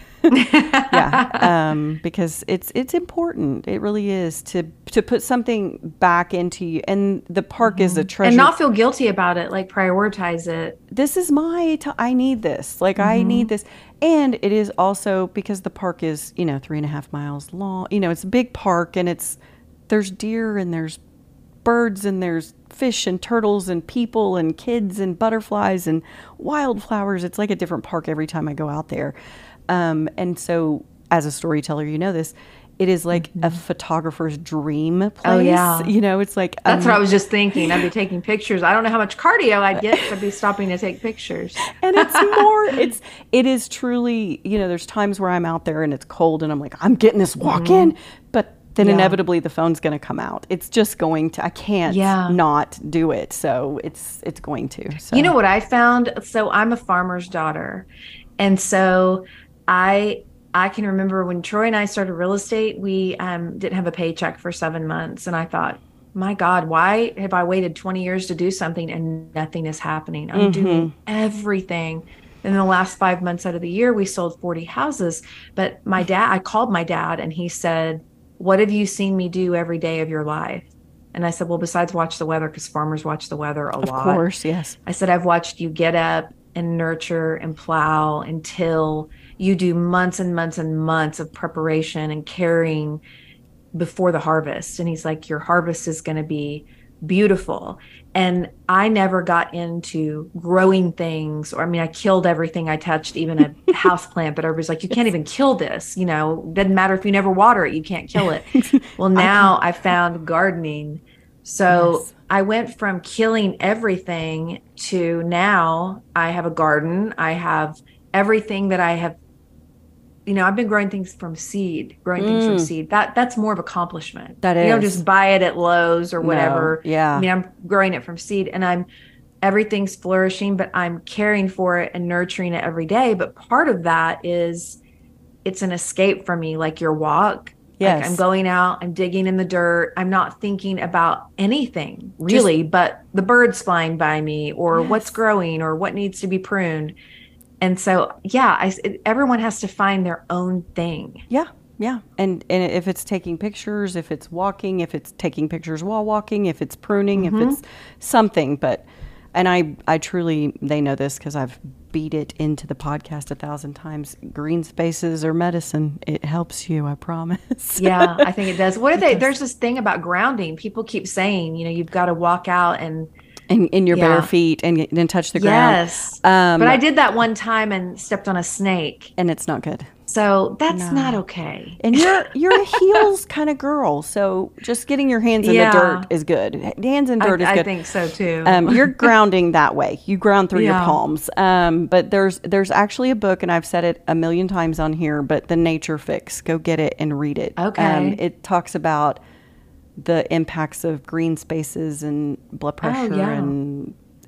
A: yeah. Um, because it's, it's important. It really is to, to put something back into you. And the park mm-hmm. is a treasure.
B: And not feel guilty about it. Like prioritize it.
A: This is my, t- I need this. Like mm-hmm. I need this. And it is also because the park is, you know, three and a half miles long. You know, it's a big park and it's, there's deer and there's birds and there's fish and turtles and people and kids and butterflies and wildflowers. It's like a different park every time I go out there. Um, and so as a storyteller, you know this, it is like mm-hmm. a photographer's dream place.
B: Oh, yeah.
A: You know, it's like...
B: That's
A: um,
B: what I was just thinking. I'd be taking pictures. I don't know how much cardio I'd get to be stopping to take pictures.
A: And it's more, it's, it is truly, you know, there's times where I'm out there and it's cold and I'm like, I'm getting this walk mm-hmm. in, but then yeah. inevitably the phone's going to come out. It's just going to, I can't
B: yeah.
A: not do it. So it's, it's going to. So.
B: You know what I found? So I'm a farmer's daughter. And so I... I can remember when Troy and I started real estate, we um, didn't have a paycheck for seven months. And I thought, my God, why have I waited twenty years to do something and nothing is happening? I'm mm-hmm. doing everything. In the last five months out of the year, we sold forty houses. But my dad, I called my dad and he said, what have you seen me do every day of your life? And I said, well, besides watch the weather, because farmers watch the weather a
A: of
B: lot.
A: Of course, yes.
B: I said, I've watched you get up and nurture and plow and till. You do months and months and months of preparation and caring before the harvest. And he's like, your harvest is going to be beautiful. And I never got into growing things, or I mean, I killed everything I touched, even a house plant, but everybody's like, you can't even kill this. You know, doesn't matter if you never water it, you can't kill it. Well, now I, I found gardening. So yes. I went from killing everything to now I have a garden. I have everything that I have. You know, I've been growing things from seed, growing mm. things from seed. That that's more of accomplishment.
A: That is.
B: You don't just buy it at Lowe's or whatever.
A: No. Yeah.
B: I mean, I'm growing it from seed and I'm, everything's flourishing, but I'm caring for it and nurturing it every day. But part of that is it's an escape for me, like your walk.
A: Yes.
B: Like I'm going out, I'm digging in the dirt. I'm not thinking about anything really, just, but the birds flying by me or yes. what's growing or what needs to be pruned. And so, yeah, I, it, everyone has to find their own thing.
A: Yeah, yeah. And and if it's taking pictures, if it's walking, if it's taking pictures while walking, if it's pruning, mm-hmm. if it's something. But, and I, I truly, they know this because I've beat it into the podcast a thousand times. Green spaces are medicine. It helps you, I promise.
B: Yeah, I think it does. What are they? There's this thing about grounding. People keep saying, you know, you've got to walk out and
A: In, in your yeah. bare feet and then touch the ground.
B: Yes. Um, but I did that one time and stepped on a snake.
A: And it's not good.
B: So that's
A: no.
B: not okay.
A: And you're you're a heels kind of girl. So just getting your hands in
B: yeah.
A: the dirt is good. Hands in dirt
B: I,
A: is good.
B: I think so too.
A: Um, you're grounding that way. You ground through
B: yeah.
A: your palms. Um, but there's there's actually a book, and I've said it a million times on here, but The Nature Fix. Go get it and read it.
B: Okay.
A: Um, it talks about the impacts of green spaces and blood pressure
B: oh, yeah.
A: and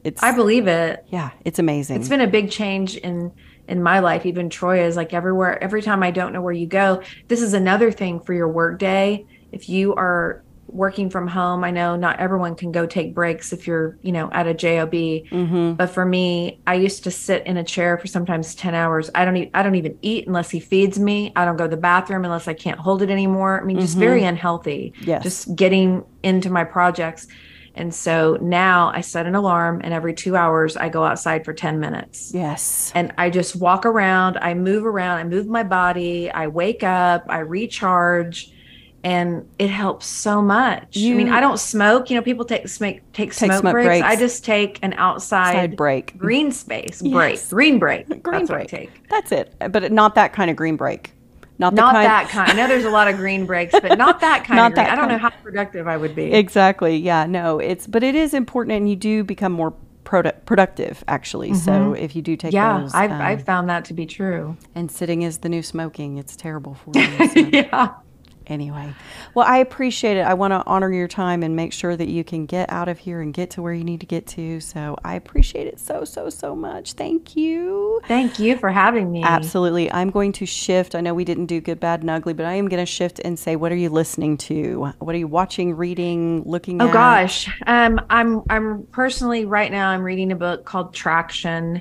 A: it's,
B: I believe it.
A: Yeah, it's amazing.
B: It's been a big change in, in my life. Even Troy is like everywhere, every time I don't know where you go. This is another thing for your work day. If you are working from home, I know not everyone can go take breaks if you're, you know, at a job.
A: Mm-hmm.
B: But for me, I used to sit in a chair for sometimes ten hours. I don't, e- I don't even eat unless he feeds me. I don't go to the bathroom unless I can't hold it anymore. I mean, just
A: Mm-hmm.
B: very unhealthy.
A: Yes.
B: Just getting into my projects. And so now I set an alarm, and every two hours I go outside for ten minutes.
A: Yes.
B: And I just walk around, I move around, I move my body, I wake up, I recharge, and it helps so much.
A: You,
B: I mean, I don't smoke. You know, people take smoke, take
A: take
B: smoke,
A: smoke
B: breaks.
A: breaks.
B: I just take an outside
A: Side break.
B: green space
A: Yes.
B: break, green break.
A: Green
B: That's
A: break.
B: what I take.
A: That's it. But not that kind of green break. Not, the
B: Not
A: kind,
B: that kind. I know there's a lot of green breaks, but not that kind
A: Not
B: of green.
A: that
B: I don't
A: kind.
B: know how productive I would be.
A: Exactly. Yeah, no, it's, but it is important, and you do become more produ- productive actually.
B: Mm-hmm.
A: So if you do take
B: yeah,
A: those,
B: I've,
A: um,
B: I've found that to be true.
A: and sitting is the new smoking. It's terrible for you. So.
B: Yeah.
A: Anyway, well, I appreciate it. I want to honor your time and make sure that you can get out of here and get to where you need to get to. So I appreciate it so, so, so much. Thank you.
B: Thank you for having me.
A: Absolutely. I'm going to shift. I know we didn't do good, bad, and ugly, but I am going to shift and say, what are you listening to? What are you watching, reading, looking
B: Oh
A: at?
B: gosh. Um, I'm, I'm personally right now, I'm reading a book called Traction,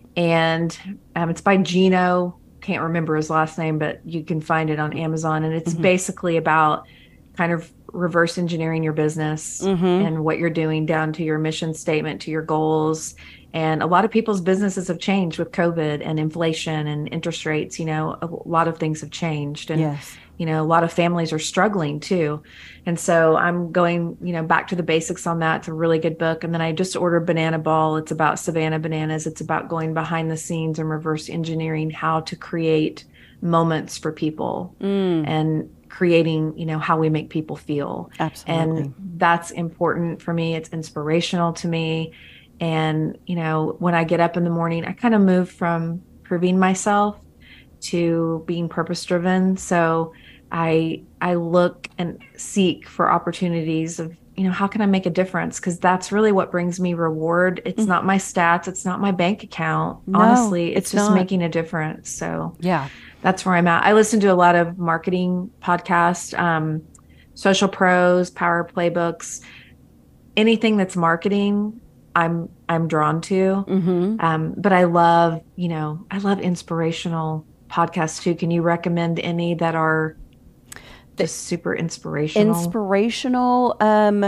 B: and um, it's by Gino. Can't remember his last name, but you can find it on Amazon. And it's
A: Mm-hmm.
B: basically about kind of reverse engineering your business
A: Mm-hmm.
B: and what you're doing down to your mission statement, to your goals. And a lot of people's businesses have changed with COVID and inflation and interest rates. You know, a lot of things have changed. And
A: Yes.
B: you know, a lot of families are struggling too. And so I'm going, you know, back to the basics on that. It's a really good book. And then I just ordered Banana Ball. It's about Savannah Bananas. It's about going behind the scenes and reverse engineering how to create moments for people
A: Mm.
B: and creating, you know, how we make people feel.
A: Absolutely.
B: And that's important for me. It's inspirational to me. And, you know, when I get up in the morning, I kind of move from proving myself to being purpose driven. So I I look and seek for opportunities of, you know, how can I make a difference? Because that's really what brings me reward. It's
A: Mm.
B: not my stats. It's not my bank account.
A: No,
B: Honestly, it's,
A: it's
B: just
A: not.
B: making a difference. So
A: Yeah.
B: that's where I'm at. I listen to a lot of marketing podcasts, um, Social Pros, Power Playbooks, anything that's marketing. I'm I'm drawn to.
A: Mm-hmm.
B: Um, but I love, you know, I love inspirational podcasts too. Can you recommend any that are just super inspirational?
A: Inspirational. Um,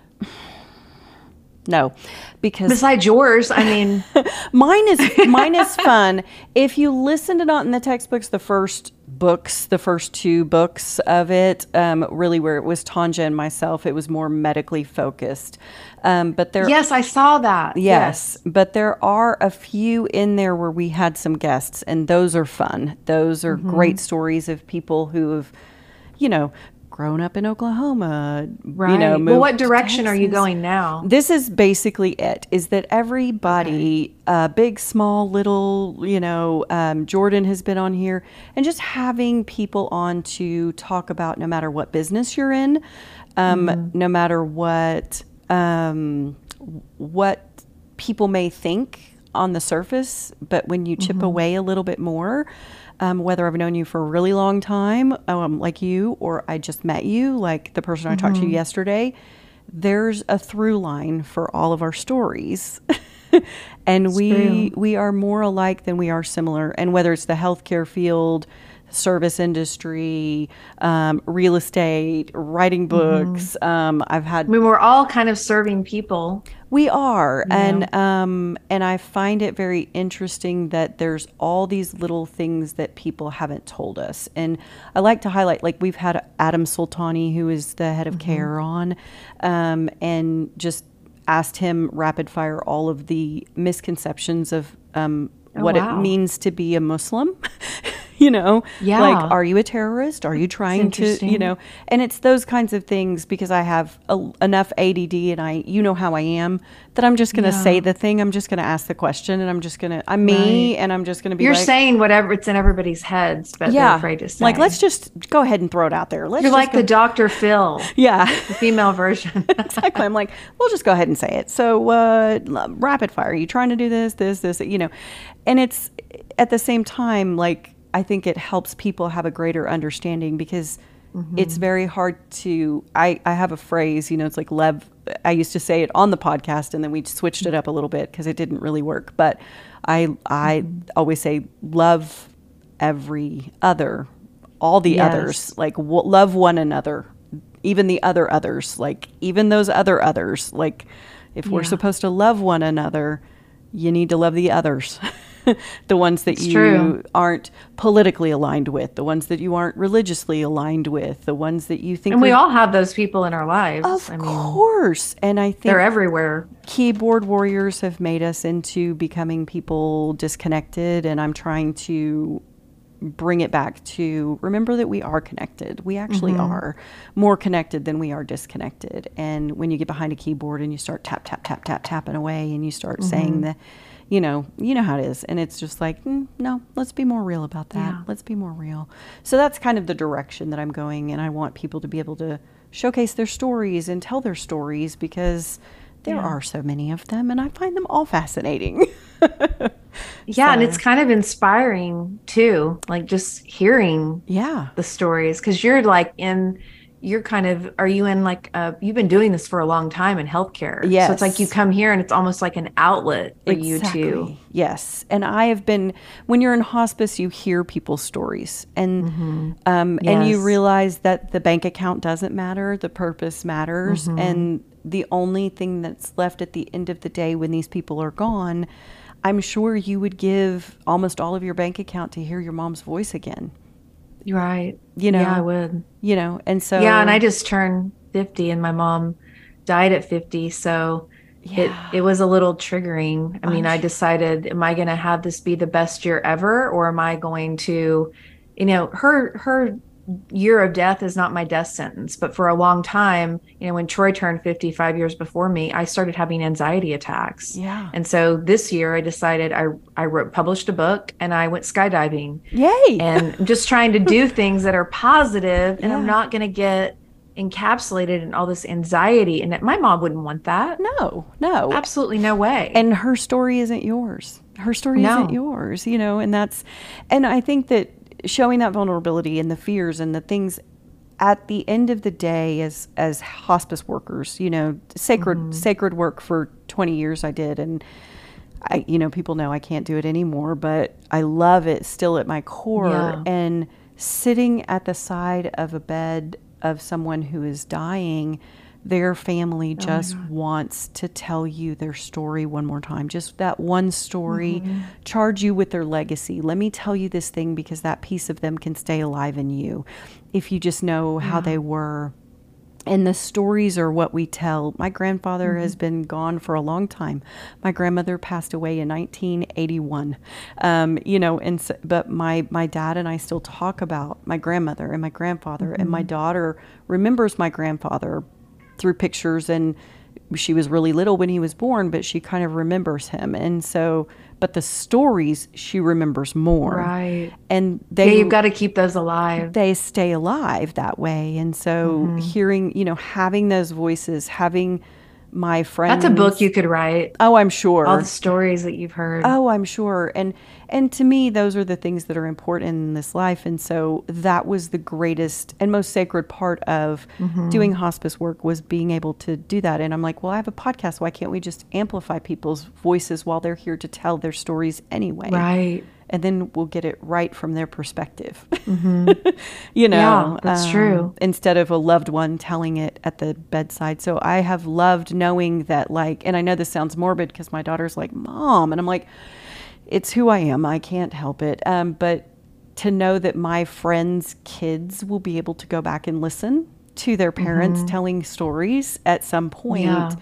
A: no, because
B: Besides yours, I mean,
A: mine is mine is fun. If you listen to Not in the Textbooks, the first books, the first two books of it, um, really where it was Tanja and myself, it was more medically focused. Um, but there,
B: yes, I saw that.
A: yes, but there are a few in there where we had some guests, and those are fun. Those are
B: Mm-hmm.
A: great stories of people who have, you know, grown up in Oklahoma.
B: Right.
A: You know,
B: well,
A: moved
B: what
A: to
B: direction are you
A: Texas.
B: going now?
A: This is basically it, is that everybody, uh, big, small, little, you know, um, Jordan has been on here, and just having people on to talk about no matter what business you're in, um,
B: Mm-hmm.
A: no matter what, um, what people may think on the surface, but when you chip
B: Mm-hmm.
A: away a little bit more, um, whether I've known you for a really long time, um, like you, or I just met you, like the person I talked to
B: Mm-hmm.
A: yesterday, there's a through line for all of our stories. And we
B: true.
A: we are more alike than we are similar. And whether it's the healthcare field, service industry, um, real estate, writing books, um, I've had
B: I mean, we're all kind of serving people.
A: we are,
B: know?
A: and um, and I find it very interesting that there's all these little things that people haven't told us, and I like to highlight, like we've had Adam Sultani, who is the head of
B: Mm-hmm.
A: CARE, on, um, and just asked him rapid fire all of the misconceptions of um,
B: Oh,
A: what
B: wow.
A: it means to be a Muslim. you know,
B: Yeah.
A: like, are you a terrorist? Are you trying to, you know, and it's those kinds of things because I have a, enough A D D and I, you know how I am, that I'm just going to
B: Yeah.
A: say the thing. I'm just going to ask the question and I'm just going to, I'm me
B: Right.
A: and I'm just going to be
B: You're
A: like,
B: saying whatever it's in everybody's heads, but they're
A: yeah,
B: afraid to say.
A: like, let's just go ahead and throw it out there. Let's
B: You're
A: just
B: like
A: go-
B: the Doctor Phil,
A: yeah,
B: the female version.
A: exactly. I'm like, we'll just go ahead and say it. So, uh, l- rapid fire, are you trying to do this, this, this, you know, and it's at the same time, like, I think it helps people have a greater understanding because mm-hmm. it's very hard to, I, I have a phrase, you know, it's like Lev, I used to say it on the podcast and then we switched it up a little bit because it didn't really work. But I, I mm-hmm. always say love every other, all the yes. others, like w- love one another, even the other others, like even those other others, like if yeah. we're supposed to love one another, you need to love the others. The ones that it's you true. Aren't politically aligned with, the ones that you aren't religiously aligned with, the ones that you think.
B: And we all have those people in our lives.
A: Of I mean, course. And I think
B: they're everywhere.
A: Keyboard warriors have made us into becoming people disconnected. And I'm trying to bring it back to remember that we are connected. We actually mm-hmm. are more connected than we are disconnected. And when you get behind a keyboard and you start tap, tap, tap, tap, tapping away and you start mm-hmm. saying the, you know, you know how it is. And it's just like, mm, no, let's be more real about that. Yeah. Let's be more real. So that's kind of the direction that I'm going. And I want people to be able to showcase their stories and tell their stories because there yeah. are so many of them. And I find them all fascinating.
B: Yeah.
A: So.
B: And it's kind of inspiring too. Like just hearing
A: yeah.
B: the stories. Cause you're like in, you're kind of, are you in like, uh, you've been doing this for a long time in healthcare.
A: Yes.
B: So it's like you come here and it's almost like an outlet for exactly. you to.
A: Yes. And I have been, when you're in hospice, you hear people's stories and, mm-hmm. um, yes. and you realize that the bank account doesn't matter. The purpose matters. Mm-hmm. And the only thing that's left at the end of the day when these people are gone, I'm sure you would give almost all of your bank account to hear your mom's voice again.
B: Right.
A: You know,
B: yeah, I would.
A: You know, and so.
B: Yeah. And I just turned fifty and my mom died at fifty. So yeah. it, it was a little triggering. I mean, I'm I decided, am I going to have this be the best year ever? Or am I going to, you know, her, her year of death is not my death sentence, but for a long time, you know, when Troy turned fifty-five years before me, I started having anxiety attacks.
A: Yeah.
B: And so this year I decided I, I wrote, published a book and I went skydiving.
A: Yay.
B: And I'm just trying to do things that are positive and
A: yeah.
B: I'm not going to get encapsulated in all this anxiety. And my mom wouldn't want that.
A: No, no,
B: absolutely no way.
A: And her story isn't yours. Her story
B: no.
A: isn't yours, you know, and that's, and I think that showing that vulnerability and the fears and the things at the end of the day as as hospice workers, you know, sacred mm-hmm. sacred work for twenty years I did. And I, you know, people know I can't do it anymore, but I love it still at my core.
B: Yeah.
A: And sitting at the side of a bed of someone who is dying, their family oh just wants to tell you their story one more time. Just that one story, mm-hmm. charge you with their legacy. Let me tell you this thing because that piece of them can stay alive in you. If you just know yeah. how they were. And the stories are what we tell. My grandfather mm-hmm. has been gone for a long time. My grandmother passed away in nineteen eighty-one. Um, you know, and so, but my, my dad and I still talk about my grandmother and my grandfather, mm-hmm. and my daughter remembers my grandfather through pictures, and she was really little when he was born, but she kind of remembers him. And so, but the stories she remembers more.
B: Right.
A: And they,
B: yeah, you've got to keep those alive.
A: They stay alive that way. And so mm-hmm. hearing, you know, having those voices, having my friends.
B: That's a book you could write.
A: Oh, I'm sure.
B: All the stories that you've heard.
A: Oh, I'm sure. And and to me, those are the things that are important in this life. And so that was the greatest and most sacred part of mm-hmm. doing hospice work, was being able to do that. And I'm like, well, I have a podcast. Why can't we just amplify people's voices while they're here to tell their stories anyway?
B: Right.
A: And then we'll get it right from their perspective.
B: Mm-hmm.
A: You know,
B: yeah, that's
A: um,
B: true.
A: Instead of a loved one telling it at the bedside. So I have loved knowing that, like, and I know this sounds morbid because my daughter's like, Mom. And I'm like, it's who I am. I can't help it. Um, but to know that my friends' kids will be able to go back and listen to their parents mm-hmm. telling stories at some point.
B: Yeah.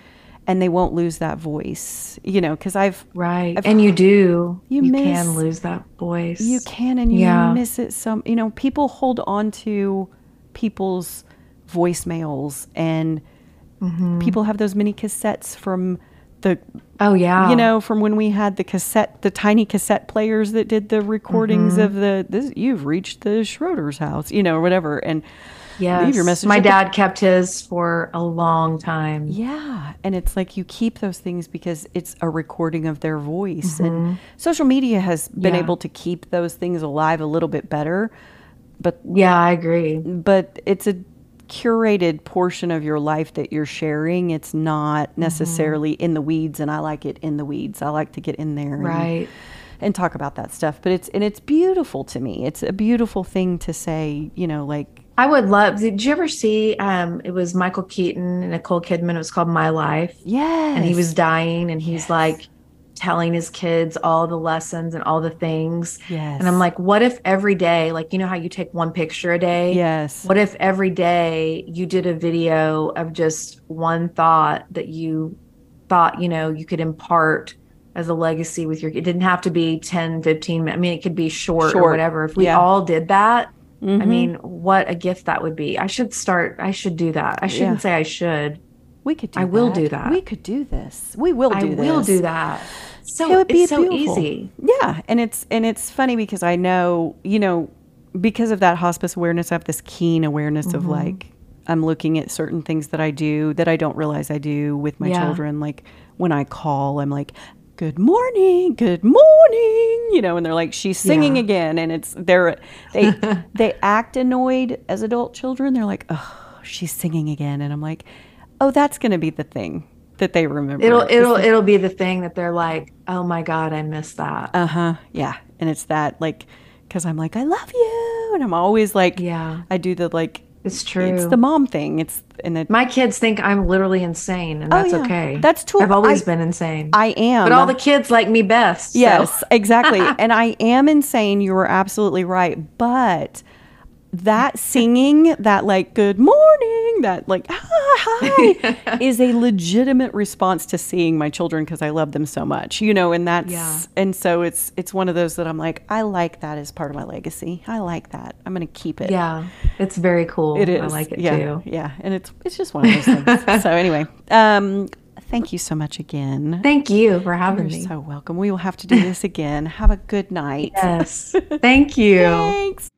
A: and they won't lose that voice, you know, because I've
B: right.
A: I've,
B: and you do.
A: You,
B: you
A: miss,
B: can lose that voice.
A: You can, and you
B: yeah.
A: miss it. Some, you know, people hold on to people's voicemails, and mm-hmm. people have those mini cassettes from the
B: oh yeah
A: you know from when we had the cassette the tiny cassette players that did the recordings mm-hmm. of the this you've reached the Schroeder's house, you know, or whatever, and
B: yes.
A: leave your message.
B: My dad the, kept his for a long time.
A: Yeah, and it's like you keep those things because it's a recording of their voice, mm-hmm. and social media has been yeah. able to keep those things alive a little bit better, but
B: yeah, I agree.
A: But it's a curated portion of your life that you're sharing. It's not necessarily mm-hmm. in the weeds, and I like it in the weeds. I like to get in there
B: right.
A: and, and talk about that stuff. But it's and it's beautiful to me. It's a beautiful thing to say, you know, like
B: I would love. Did you ever see? Um, it was Michael Keaton and Nicole Kidman. It was called My Life.
A: Yes.
B: And he was dying, and he's
A: yes.
B: like telling his kids all the lessons and all the things.
A: Yes.
B: And I'm like, what if every day, like, you know how you take one picture a day?
A: Yes.
B: What if every day you did a video of just one thought that you thought, you know, you could impart as a legacy with your, it didn't have to be ten, fifteen minutes. I mean, it could be short, short. or whatever. If we yeah. all did that, mm-hmm. I mean, what a gift that would be. I should start, I should do that. I shouldn't yeah. say I should.
A: We could do
B: I
A: that.
B: will do that.
A: We could do this. We will do
B: I
A: this.
B: I will do that. So
A: it would be
B: it's so
A: beautiful.
B: easy.
A: Yeah. And it's, and it's funny because I know, you know, because of that hospice awareness, I have this keen awareness mm-hmm. of like, I'm looking at certain things that I do that I don't realize I do with my yeah. children. Like when I call, I'm like, good morning, good morning, you know, and they're like, she's singing yeah. again. And it's, they're, they, they act annoyed as adult children. They're like, oh, she's singing again. And I'm like, oh, that's going to be the thing that they remember.
B: It'll, it'll, the, it'll be the thing that they're like, oh my God, I missed that.
A: Uh-huh. Yeah. And it's that like, cause I'm like, I love you. And I'm always like,
B: yeah,
A: I do the like,
B: it's true.
A: It's the mom thing. It's and it,
B: my kids think I'm literally insane, and that's oh, yeah. okay.
A: That's true.
B: I've always
A: I,
B: been insane.
A: I am,
B: but all the kids like me best.
A: Yes,
B: so.
A: exactly. And I am insane. You are absolutely right. But that singing, that like good morning, that like hi, hi is a legitimate response to seeing my children because I love them so much, you know. And that's
B: yeah.
A: and so it's it's one of those that I'm like, I like that as part of my legacy. I like that. I'm going to keep it.
B: Yeah, it's very cool.
A: It is.
B: I like it
A: yeah,
B: too.
A: Yeah, and it's it's just one of those things. So anyway, um, thank you so much again.
B: Thank you for having
A: You're
B: me.
A: so welcome. We will have to do this again. Have a good night.
B: Yes. Thank you.
A: Thanks.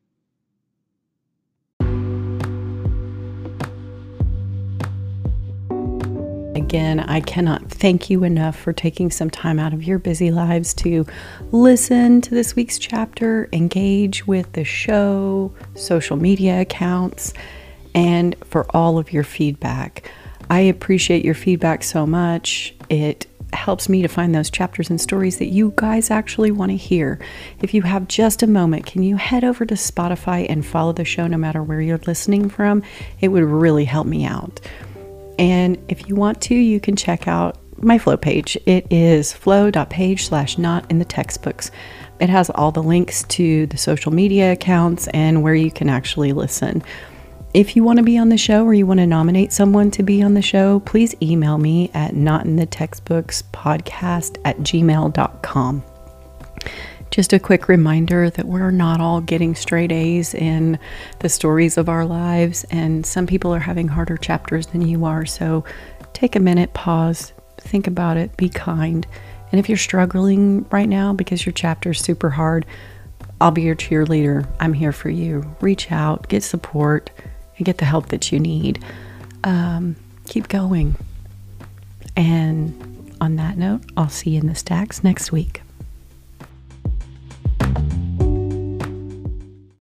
A: Again, I cannot thank you enough for taking some time out of your busy lives to listen to this week's chapter, engage with the show, social media accounts, and for all of your feedback. I appreciate your feedback so much. It helps me to find those chapters and stories that you guys actually want to hear. If you have just a moment, can you head over to Spotify and follow the show no matter where you're listening from? It would really help me out. And if you want to, you can check out my Flow page. It is flow.page slash not in the textbooks. It has all the links to the social media accounts and where you can actually listen. If you want to be on the show or you want to nominate someone to be on the show, please email me at notinthetextbookspodcast at gmail dot com. Just a quick reminder that we're not all getting straight A's in the stories of our lives, and some people are having harder chapters than you are. So take a minute, pause, think about it, be kind. And if you're struggling right now because your chapter is super hard, I'll be your cheerleader. I'm here for you. Reach out, get support, and get the help that you need. Um, keep going. And on that note, I'll see you in the stacks next week.